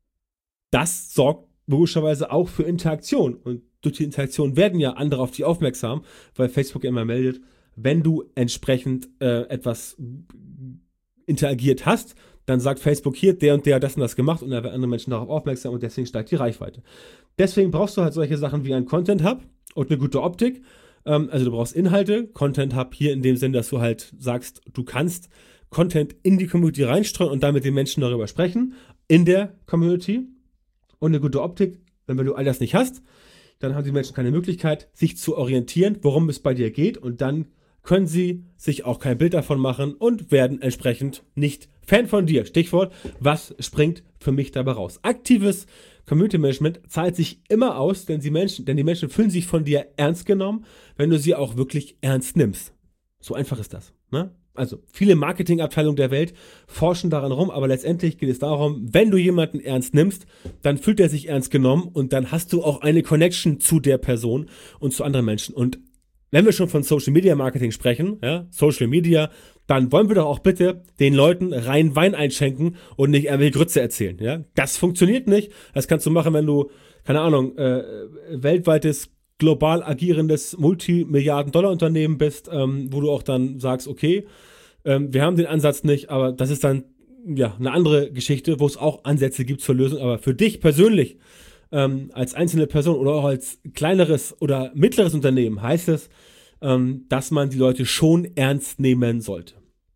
das sorgt logischerweise auch für Interaktion, und durch die Interaktion werden ja andere auf dich aufmerksam, weil Facebook immer meldet, wenn du entsprechend äh, etwas interagiert hast, dann sagt Facebook hier, der und der hat das und das gemacht, und da werden andere Menschen darauf aufmerksam und deswegen steigt die Reichweite. Deswegen brauchst du halt solche Sachen wie ein Content Hub und eine gute Optik. Ähm, also du brauchst Inhalte. Content Hub hier in dem Sinn, dass du halt sagst, du kannst Content in die Community reinstreuen und dann mit den Menschen darüber sprechen, in der Community. Und eine gute Optik, wenn du all das nicht hast, dann haben die Menschen keine Möglichkeit, sich zu orientieren, worum es bei dir geht, und dann können sie sich auch kein Bild davon machen und werden entsprechend nicht Fan von dir. Stichwort, was springt für mich dabei raus? Aktives Community Management zahlt sich immer aus, denn die Menschen, denn die Menschen fühlen sich von dir ernst genommen, wenn du sie auch wirklich ernst nimmst. So einfach ist das. Ne? Also viele Marketingabteilungen der Welt forschen daran rum, aber letztendlich geht es darum, wenn du jemanden ernst nimmst, dann fühlt er sich ernst genommen und dann hast du auch eine Connection zu der Person und zu anderen Menschen. Und wenn wir schon von Social Media Marketing sprechen, ja, Social Media, dann wollen wir doch auch bitte den Leuten rein Wein einschenken und nicht irgendwelche Grütze erzählen. Ja? Das funktioniert nicht. Das kannst du machen, wenn du, keine Ahnung, äh, weltweites, global agierendes Multimilliarden-Dollar-Unternehmen bist, ähm, wo du auch dann sagst, okay, ähm, wir haben den Ansatz nicht, aber das ist dann ja eine andere Geschichte, wo es auch Ansätze gibt zur Lösung. Aber für dich persönlich, ähm, als einzelne Person oder auch als kleineres oder mittleres Unternehmen, heißt es, ähm, dass man die Leute schon ernst nehmen sollte.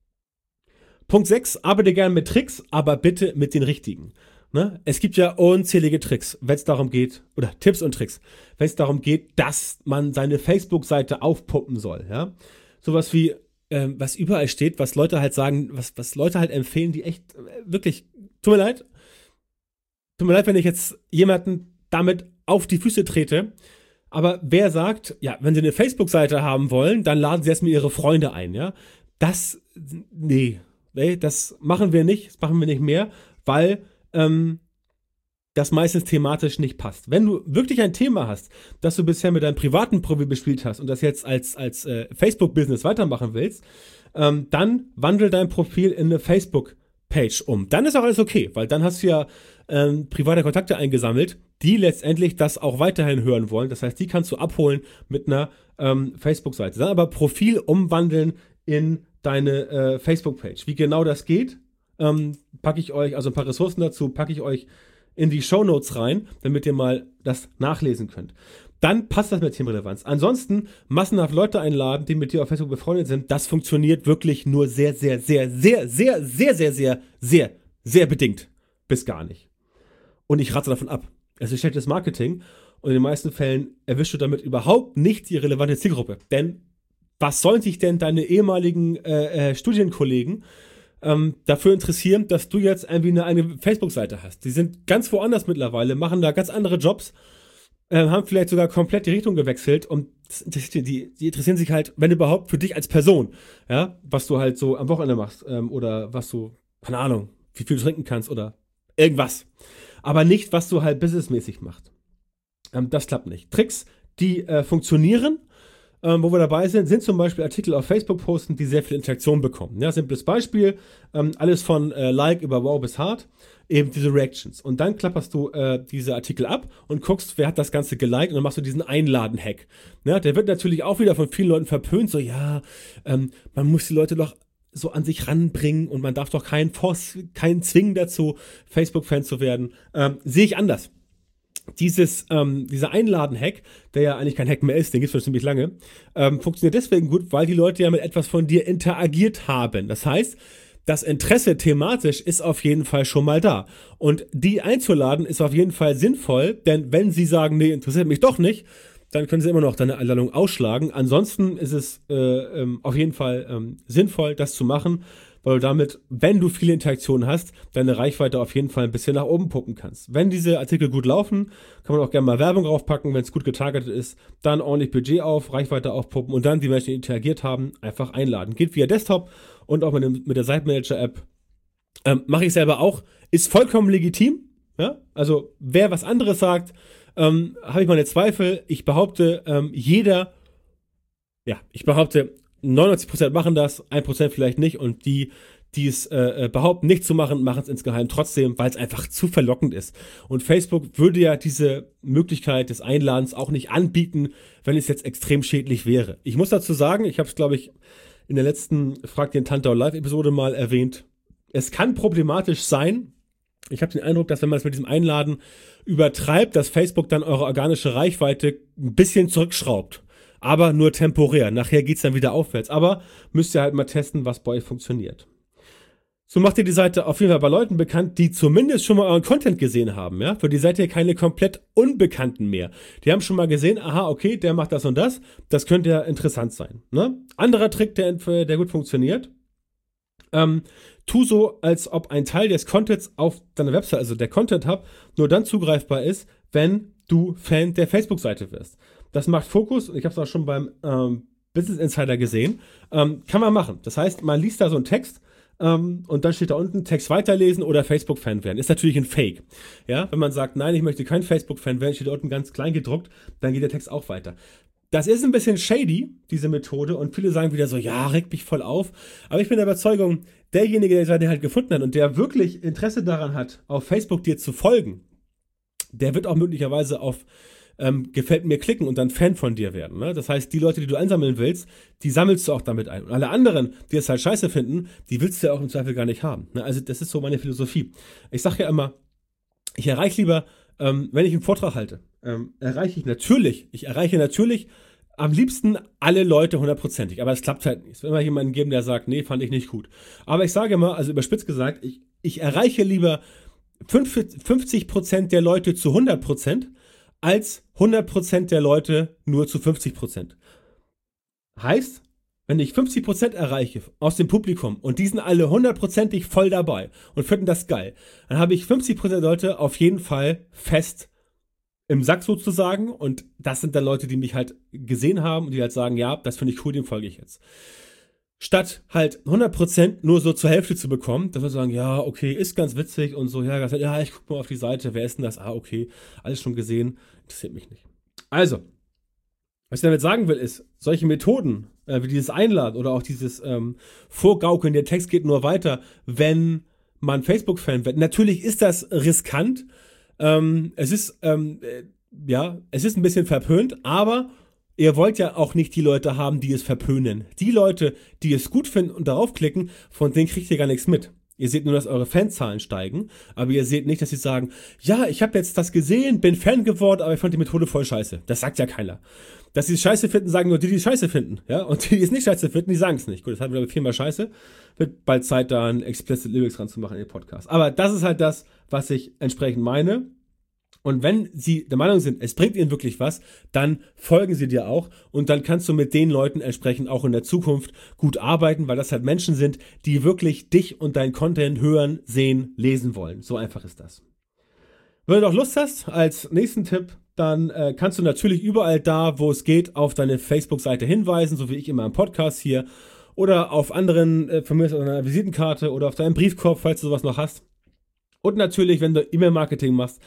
Punkt sechs, arbeite gerne mit Tricks, aber bitte mit den richtigen. Ne? Es gibt ja unzählige Tricks, wenn es darum geht, oder Tipps und Tricks, wenn es darum geht, dass man seine Facebook-Seite aufpumpen soll. Ja? Sowas wie, ähm, was überall steht, was Leute halt sagen, was, was Leute halt empfehlen, die echt, äh, wirklich, tut mir leid, tut mir leid, wenn ich jetzt jemanden damit auf die Füße trete, aber wer sagt, ja, wenn sie eine Facebook-Seite haben wollen, dann laden sie erstmal ihre Freunde ein, ja? Das, nee, nee, das machen wir nicht, das machen wir nicht mehr, weil ähm, das meistens thematisch nicht passt. Wenn du wirklich ein Thema hast, das du bisher mit deinem privaten Profil bespielt hast und das jetzt als, als äh, Facebook-Business weitermachen willst, ähm, dann wandel dein Profil in eine Facebook-Page um. Dann ist auch alles okay, weil dann hast du ja ähm, private Kontakte eingesammelt, die letztendlich das auch weiterhin hören wollen. Das heißt, die kannst du abholen mit einer ähm, Facebook-Seite. Dann aber Profil umwandeln in deine äh, Facebook-Page. Wie genau das geht, ähm, packe ich euch, also ein paar Ressourcen dazu, packe ich euch in die Shownotes rein, damit ihr mal das nachlesen könnt. Dann passt das mit Themenrelevanz. Ansonsten massenhaft Leute einladen, die mit dir auf Facebook befreundet sind, das funktioniert wirklich nur sehr, sehr, sehr, sehr, sehr, sehr, sehr, sehr, sehr, sehr bedingt bis gar nicht. Und ich rate davon ab. Es ist schlechtes Marketing und in den meisten Fällen erwischst du damit überhaupt nicht die relevante Zielgruppe. Denn was sollen sich denn deine ehemaligen äh, äh, Studienkollegen ähm, dafür interessieren, dass du jetzt irgendwie eine, eine Facebook-Seite hast? Die sind ganz woanders mittlerweile, machen da ganz andere Jobs, äh, haben vielleicht sogar komplett die Richtung gewechselt und die, die, die interessieren sich halt, wenn überhaupt, für dich als Person, ja, was du halt so am Wochenende machst ähm, oder was du, keine Ahnung, wie viel du trinken kannst oder irgendwas. Aber nicht, was du halt businessmäßig machst. Ähm, das klappt nicht. Tricks, die äh, funktionieren, ähm, wo wir dabei sind, sind zum Beispiel Artikel auf Facebook posten, die sehr viel Interaktion bekommen. Ja, simples Beispiel, ähm, alles von äh, Like über Wow bis Hart, eben diese Reactions. Und dann klapperst du äh, diese Artikel ab und guckst, wer hat das Ganze geliked und dann machst du diesen Einladen-Hack. Ja, der wird natürlich auch wieder von vielen Leuten verpönt, so ja, ähm, man muss die Leute doch so an sich ranbringen und man darf doch keinen Force, keinen zwingen dazu, Facebook-Fan zu werden. Ähm, sehe ich anders. Dieses, ähm, dieser Einladen-Hack, der ja eigentlich kein Hack mehr ist, den gibt es schon ziemlich lange, ähm, funktioniert deswegen gut, weil die Leute ja mit etwas von dir interagiert haben. Das heißt, das Interesse thematisch ist auf jeden Fall schon mal da. Und die einzuladen ist auf jeden Fall sinnvoll, denn wenn sie sagen, nee, interessiert mich doch nicht, dann können sie immer noch deine Einladung ausschlagen. Ansonsten ist es äh, ähm, auf jeden Fall ähm, sinnvoll, das zu machen, weil du damit, wenn du viele Interaktionen hast, deine Reichweite auf jeden Fall ein bisschen nach oben puppen kannst. Wenn diese Artikel gut laufen, kann man auch gerne mal Werbung draufpacken, wenn es gut getargetet ist, dann ordentlich Budget auf, Reichweite aufpuppen und dann die Menschen, die interagiert haben, einfach einladen. Geht via Desktop und auch mit, dem, mit der Site-Manager-App. Ähm, mache ich selber auch. Ist vollkommen legitim. Ja? Also wer was anderes sagt, ähm, habe ich meine Zweifel. Ich behaupte, ähm, jeder, ja, ich behaupte, neunundneunzig Prozent machen das, ein Prozent vielleicht nicht und die, die es äh, behaupten, nicht zu machen, machen es insgeheim trotzdem, weil es einfach zu verlockend ist. Und Facebook würde ja diese Möglichkeit des Einladens auch nicht anbieten, wenn es jetzt extrem schädlich wäre. Ich muss dazu sagen, ich habe es, glaube ich, in der letzten Frag den Tantau Live-Episode mal erwähnt, es kann problematisch sein. Ich habe den Eindruck, dass wenn man es mit diesem Einladen übertreibt, dass Facebook dann eure organische Reichweite ein bisschen zurückschraubt. Aber nur temporär. Nachher geht's dann wieder aufwärts. Aber müsst ihr halt mal testen, was bei euch funktioniert. So macht ihr die Seite auf jeden Fall bei Leuten bekannt, die zumindest schon mal euren Content gesehen haben. Ja? Für die seid ihr keine komplett Unbekannten mehr. Die haben schon mal gesehen, aha, okay, der macht das und das. Das könnte ja interessant sein. Ne? Anderer Trick, der, der gut funktioniert. Ähm, tu so, als ob ein Teil des Contents auf deiner Website, also der Content-Hub, nur dann zugreifbar ist, wenn du Fan der Facebook-Seite wirst. Das macht Fokus, und ich habe es auch schon beim ähm, Business Insider gesehen, ähm, kann man machen. Das heißt, man liest da so einen Text ähm, und dann steht da unten Text weiterlesen oder Facebook-Fan werden. Ist natürlich ein Fake. Ja, wenn man sagt, nein, ich möchte kein Facebook-Fan werden, steht da unten ganz klein gedruckt, dann geht der Text auch weiter. Das ist ein bisschen shady, diese Methode, und viele sagen wieder so, ja, regt mich voll auf. Aber ich bin der Überzeugung, derjenige, der die Seite halt gefunden hat und der wirklich Interesse daran hat, auf Facebook dir zu folgen, der wird auch möglicherweise auf ähm, gefällt mir klicken und dann Fan von dir werden. Ne? Das heißt, die Leute, die du einsammeln willst, die sammelst du auch damit ein. Und alle anderen, die es halt scheiße finden, die willst du ja auch im Zweifel gar nicht haben. Ne? Also das ist so meine Philosophie. Ich sage ja immer, ich erreiche lieber, ähm, wenn ich einen Vortrag halte, ähm, erreiche ich natürlich, ich erreiche natürlich am liebsten alle Leute hundertprozentig, aber es klappt halt nicht. Es wird immer jemanden geben, der sagt, nee, fand ich nicht gut. Aber ich sage immer, also überspitzt gesagt, ich, ich erreiche lieber fünfzig Prozent der Leute zu hundert Prozent als hundert Prozent der Leute nur zu fünfzig Prozent. Heißt, wenn ich fünfzig Prozent erreiche aus dem Publikum und die sind alle hundertprozentig voll dabei und finden das geil, dann habe ich fünfzig Prozent der Leute auf jeden Fall fest im Sack sozusagen, und das sind dann Leute, die mich halt gesehen haben und die halt sagen, ja, das finde ich cool, dem folge ich jetzt. Statt halt hundert Prozent nur so zur Hälfte zu bekommen, dass wir sagen, ja, okay, ist ganz witzig und so, ja, ja, ich gucke mal auf die Seite, wer ist denn das? Ah, okay, alles schon gesehen, interessiert mich nicht. Also, was ich damit sagen will, ist, solche Methoden, äh, wie dieses Einladen oder auch dieses ähm, Vorgaukeln, der Text geht nur weiter, wenn man Facebook-Fan wird. Natürlich ist das riskant, ähm, es ist, ähm, äh, ja, es ist ein bisschen verpönt, aber ihr wollt ja auch nicht die Leute haben, die es verpönen. Die Leute, die es gut finden und darauf klicken, von denen kriegt ihr gar nichts mit. Ihr seht nur, dass eure Fanzahlen steigen, aber ihr seht nicht, dass sie sagen, ja, ich habe jetzt das gesehen, bin Fan geworden, aber ich fand die Methode voll scheiße. Das sagt ja keiner. Dass sie es scheiße finden, sagen nur die, die es scheiße finden. Ja? Und die, die es nicht scheiße finden, die sagen es nicht. Gut, das hatten wir aber viermal scheiße. Wird bald Zeit, da ein Explicit Lyrics dran zu machen in den Podcast. Aber das ist halt das, was ich entsprechend meine. Und wenn sie der Meinung sind, es bringt ihnen wirklich was, dann folgen sie dir auch und dann kannst du mit den Leuten entsprechend auch in der Zukunft gut arbeiten, weil das halt Menschen sind, die wirklich dich und dein Content hören, sehen, lesen wollen. So einfach ist das. Wenn du noch Lust hast, als nächsten Tipp, dann äh, kannst du natürlich überall da, wo es geht, auf deine Facebook-Seite hinweisen, so wie ich immer im Podcast hier, oder auf anderen, äh, von mir aus auf einer Visitenkarte oder auf deinem Briefkorb, falls du sowas noch hast. Und natürlich, wenn du E-Mail-Marketing machst,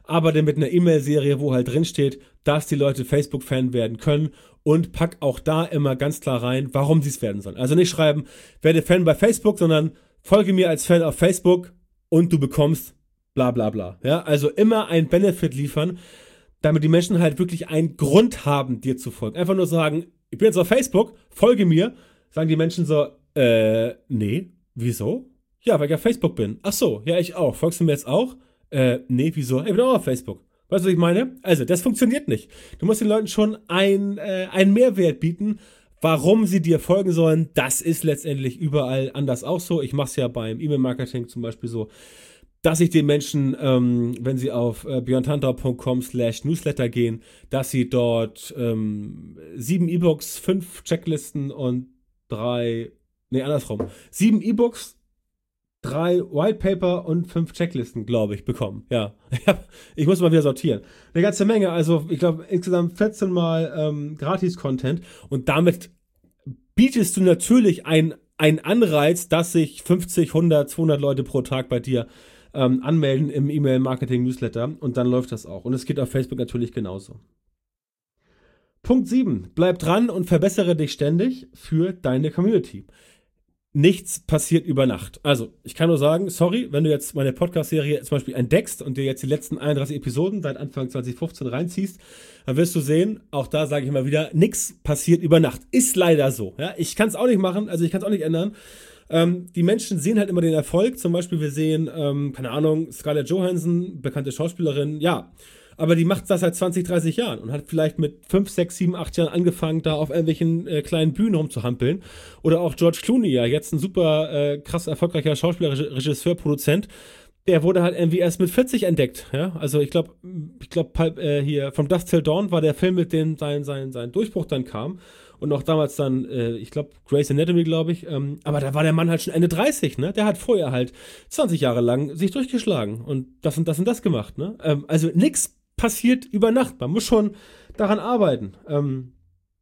aber dann mit einer E-Mail-Serie, wo halt drin steht, dass die Leute Facebook-Fan werden können und pack auch da immer ganz klar rein, warum sie es werden sollen. Also nicht schreiben, werde Fan bei Facebook, sondern folge mir als Fan auf Facebook und du bekommst bla bla bla. Ja, also immer ein Benefit liefern, damit die Menschen halt wirklich einen Grund haben, dir zu folgen. Einfach nur sagen, ich bin jetzt auf Facebook, folge mir, sagen die Menschen so, äh, nee, wieso? Ja, weil ich auf Facebook bin. Ach so, ja, ich auch. Folgst du mir jetzt auch? Äh, nee, wieso? Ich bin auch auf Facebook. Weißt du, was ich meine? Also, das funktioniert nicht. Du musst den Leuten schon ein, äh, einen Mehrwert bieten, warum sie dir folgen sollen. Das ist letztendlich überall anders auch so. Ich mache es ja beim E-Mail-Marketing zum Beispiel so, dass ich den Menschen, ähm, wenn sie auf äh, björntantau.com slash newsletter gehen, dass sie dort ähm, sieben E-Books, fünf Checklisten und drei, nee, andersrum, sieben E-Books, drei White Paper und fünf Checklisten, glaube ich, bekommen. Ja, ich muss mal wieder sortieren. Eine ganze Menge, also ich glaube insgesamt vierzehn Mal ähm, Gratis-Content und damit bietest du natürlich ein, einen Anreiz, dass sich fünfzig, hundert, zweihundert Leute pro Tag bei dir ähm, anmelden im E-Mail-Marketing-Newsletter und dann läuft das auch. Und es geht auf Facebook natürlich genauso. Punkt sieben. Bleib dran und verbessere dich ständig für deine Community. Nichts passiert über Nacht. Also, ich kann nur sagen, sorry, wenn du jetzt meine Podcast-Serie zum Beispiel entdeckst und dir jetzt die letzten einunddreißig Episoden seit Anfang zwanzig fünfzehn reinziehst, dann wirst du sehen, auch da sage ich immer wieder, nichts passiert über Nacht. Ist leider so. Ja? Ich kann es auch nicht machen, also ich kann es auch nicht ändern. Ähm, die Menschen sehen halt immer den Erfolg. Zum Beispiel, wir sehen, ähm, keine Ahnung, Scarlett Johansson, bekannte Schauspielerin, ja. Aber die macht das seit zwanzig, dreißig Jahren und hat vielleicht mit fünf, sechs, sieben, acht Jahren angefangen, da auf irgendwelchen äh, kleinen Bühnen rumzuhampeln. Oder auch George Clooney, ja, jetzt ein super äh, krass erfolgreicher Schauspieler, Regisseur, Produzent. Der wurde halt irgendwie erst mit vierzig entdeckt, ja. Also ich glaube, ich glaube äh, hier From Dusk Till Dawn war der Film, mit dem sein, sein, sein Durchbruch dann kam. Und auch damals dann, äh, ich glaube, Grey's Anatomy, glaube ich. Ähm, aber da war der Mann halt schon Ende dreißig, ne? Der hat vorher halt zwanzig Jahre lang sich durchgeschlagen und das und das und das gemacht, ne? Ähm, also nix passiert über Nacht. Man muss schon daran arbeiten. Ähm,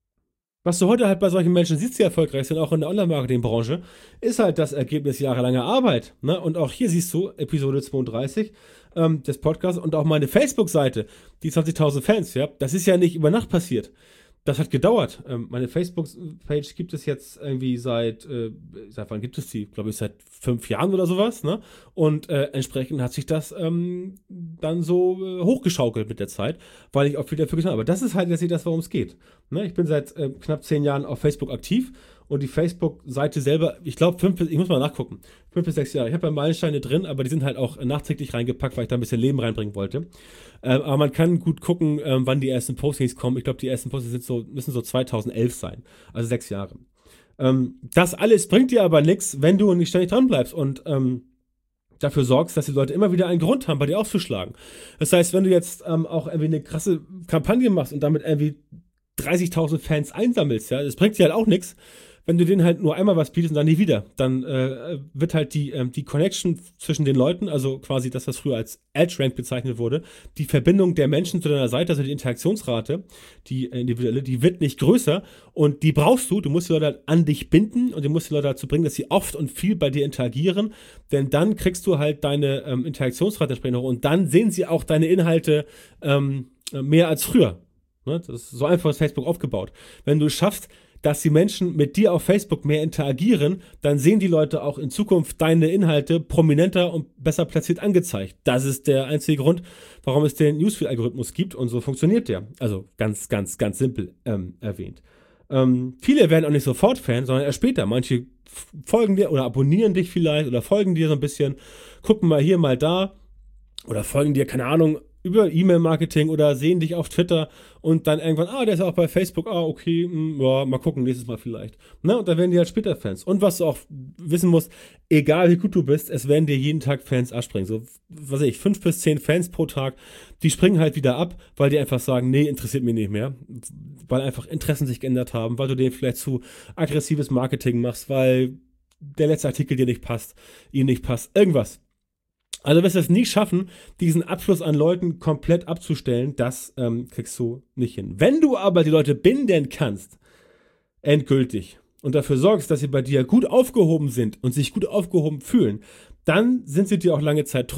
was du heute halt bei solchen Menschen siehst, die erfolgreich sind, auch in der Online-Marketing-Branche, ist halt das Ergebnis jahrelanger Arbeit. Ne? Und auch hier siehst du Episode zweiunddreißig ähm, des Podcasts und auch meine Facebook-Seite, die zwanzigtausend Fans, ja, das ist ja nicht über Nacht passiert. Das hat gedauert. Ähm, meine Facebook-Page gibt es jetzt irgendwie seit, äh, seit wann gibt es die? Glaube ich, seit fünf Jahren oder sowas, ne? Und äh, entsprechend hat sich das ähm, dann so äh, hochgeschaukelt mit der Zeit, weil ich auch viel dafür getan habe. Aber das ist halt letztlich das, worum es geht. Ne? Ich bin seit äh, knapp zehn Jahren auf Facebook aktiv und die Facebook-Seite selber, ich glaube, fünf bis, ich muss mal nachgucken, fünf bis sechs Jahre. Ich habe ja Meilensteine drin, aber die sind halt auch nachträglich reingepackt, weil ich da ein bisschen Leben reinbringen wollte. Ähm, aber man kann gut gucken, ähm, wann die ersten Postings kommen. Ich glaube, die ersten Postings sind so, müssen so zweitausendelf sein, also sechs Jahre. Ähm, das alles bringt dir aber nichts, wenn du nicht ständig dran bleibst und ähm, dafür sorgst, dass die Leute immer wieder einen Grund haben, bei dir aufzuschlagen. Das heißt, wenn du jetzt ähm, auch irgendwie eine krasse Kampagne machst und damit irgendwie dreißigtausend Fans einsammelst, ja, das bringt dir halt auch nichts, wenn du denen halt nur einmal was bietest und dann nie wieder, dann äh, wird halt die, ähm, die Connection zwischen den Leuten, also quasi das, was früher als EdgeRank bezeichnet wurde, die Verbindung der Menschen zu deiner Seite, also die Interaktionsrate, die äh, individuelle, die wird nicht größer und die brauchst du, du musst die Leute halt an dich binden und du musst die Leute dazu bringen, dass sie oft und viel bei dir interagieren, denn dann kriegst du halt deine ähm, Interaktionsrate entsprechend hoch und dann sehen sie auch deine Inhalte ähm, mehr als früher. Ne? Das ist so einfach ist Facebook aufgebaut. Wenn du es schaffst, dass die Menschen mit dir auf Facebook mehr interagieren, dann sehen die Leute auch in Zukunft deine Inhalte prominenter und besser platziert angezeigt. Das ist der einzige Grund, warum es den Newsfeed-Algorithmus gibt und so funktioniert der. Also ganz, ganz, ganz simpel ähm, erwähnt. Ähm, viele werden auch nicht sofort Fan, sondern erst später. Manche folgen dir oder abonnieren dich vielleicht oder folgen dir so ein bisschen, gucken mal hier, mal da oder folgen dir, keine Ahnung, über E-Mail-Marketing oder sehen dich auf Twitter und dann irgendwann, ah, der ist auch bei Facebook, ah, okay, mh, ja, mal gucken, nächstes Mal vielleicht. Na, und dann werden die halt später Fans. Und was du auch wissen musst, egal wie gut du bist, es werden dir jeden Tag Fans abspringen. So, was weiß ich, fünf bis zehn Fans pro Tag, die springen halt wieder ab, weil die einfach sagen, nee, interessiert mich nicht mehr. Weil einfach Interessen sich geändert haben, weil du denen vielleicht zu aggressives Marketing machst, weil der letzte Artikel dir nicht passt, ihnen nicht passt, irgendwas. Also wirst du es nie schaffen, diesen Abschluss an Leuten komplett abzustellen, das ähm, kriegst du nicht hin. Wenn du aber die Leute binden kannst, endgültig, und dafür sorgst, dass sie bei dir gut aufgehoben sind und sich gut aufgehoben fühlen, dann sind sie dir auch lange Zeit treu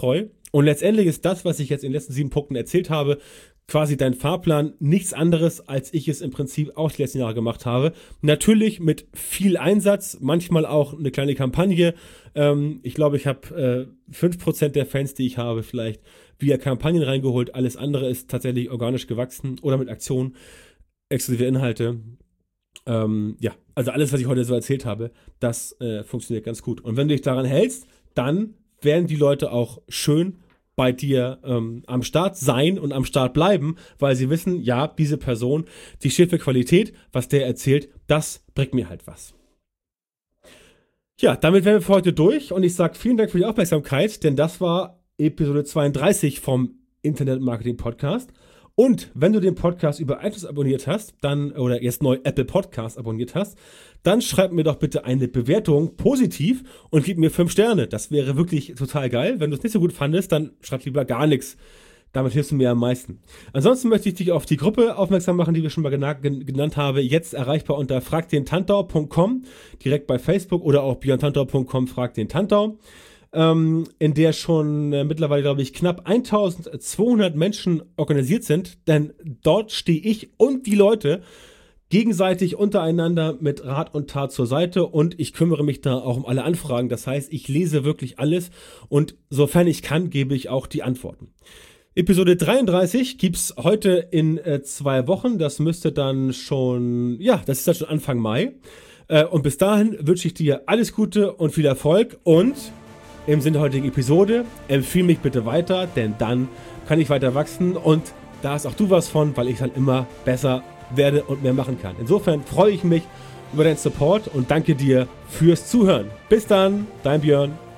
Und letztendlich ist das, was ich jetzt in den letzten sieben Punkten erzählt habe, quasi dein Fahrplan, nichts anderes, als ich es im Prinzip auch die letzten Jahre gemacht habe. Natürlich mit viel Einsatz, manchmal auch eine kleine Kampagne. Ähm, ich glaube, ich habe äh, fünf Prozent der Fans, die ich habe, vielleicht via Kampagnen reingeholt. Alles andere ist tatsächlich organisch gewachsen oder mit Aktionen, exklusive Inhalte. Ähm, ja, also alles, was ich heute so erzählt habe, das äh, funktioniert ganz gut. Und wenn du dich daran hältst, dann werden die Leute auch schön bei dir ähm, am Start sein und am Start bleiben, weil sie wissen, ja, diese Person, die steht für Qualität, was der erzählt, das bringt mir halt was. Ja, damit wären wir für heute durch und ich sage vielen Dank für die Aufmerksamkeit, denn das war Episode zweiunddreißig vom Internet Marketing Podcast. Und wenn du den Podcast über iTunes abonniert hast, dann oder jetzt neu Apple Podcast abonniert hast, dann schreib mir doch bitte eine Bewertung positiv und gib mir fünf Sterne. Das wäre wirklich total geil. Wenn du es nicht so gut fandest, dann schreib lieber gar nichts. Damit hilfst du mir am meisten. Ansonsten möchte ich dich auf die Gruppe aufmerksam machen, die wir schon mal gena- genannt habe. Jetzt erreichbar unter frag den tantau punkt com, direkt bei Facebook oder auch björn tantau punkt com frag den Tantau. Ähm, in der schon äh, mittlerweile, glaube ich, knapp eintausendzweihundert Menschen organisiert sind, denn dort stehe ich und die Leute gegenseitig untereinander mit Rat und Tat zur Seite und ich kümmere mich da auch um alle Anfragen. Das heißt, ich lese wirklich alles und sofern ich kann, gebe ich auch die Antworten. Episode dreiunddreißig gibt's heute in äh, zwei Wochen. Das müsste dann schon, ja, das ist dann schon Anfang Mai. Äh, und bis dahin wünsche ich dir alles Gute und viel Erfolg und im Sinne der heutigen Episode, empfehle mich bitte weiter, denn dann kann ich weiter wachsen und da hast auch du was von, weil ich dann immer besser werde und mehr machen kann. Insofern freue ich mich über deinen Support und danke dir fürs Zuhören. Bis dann, dein Björn.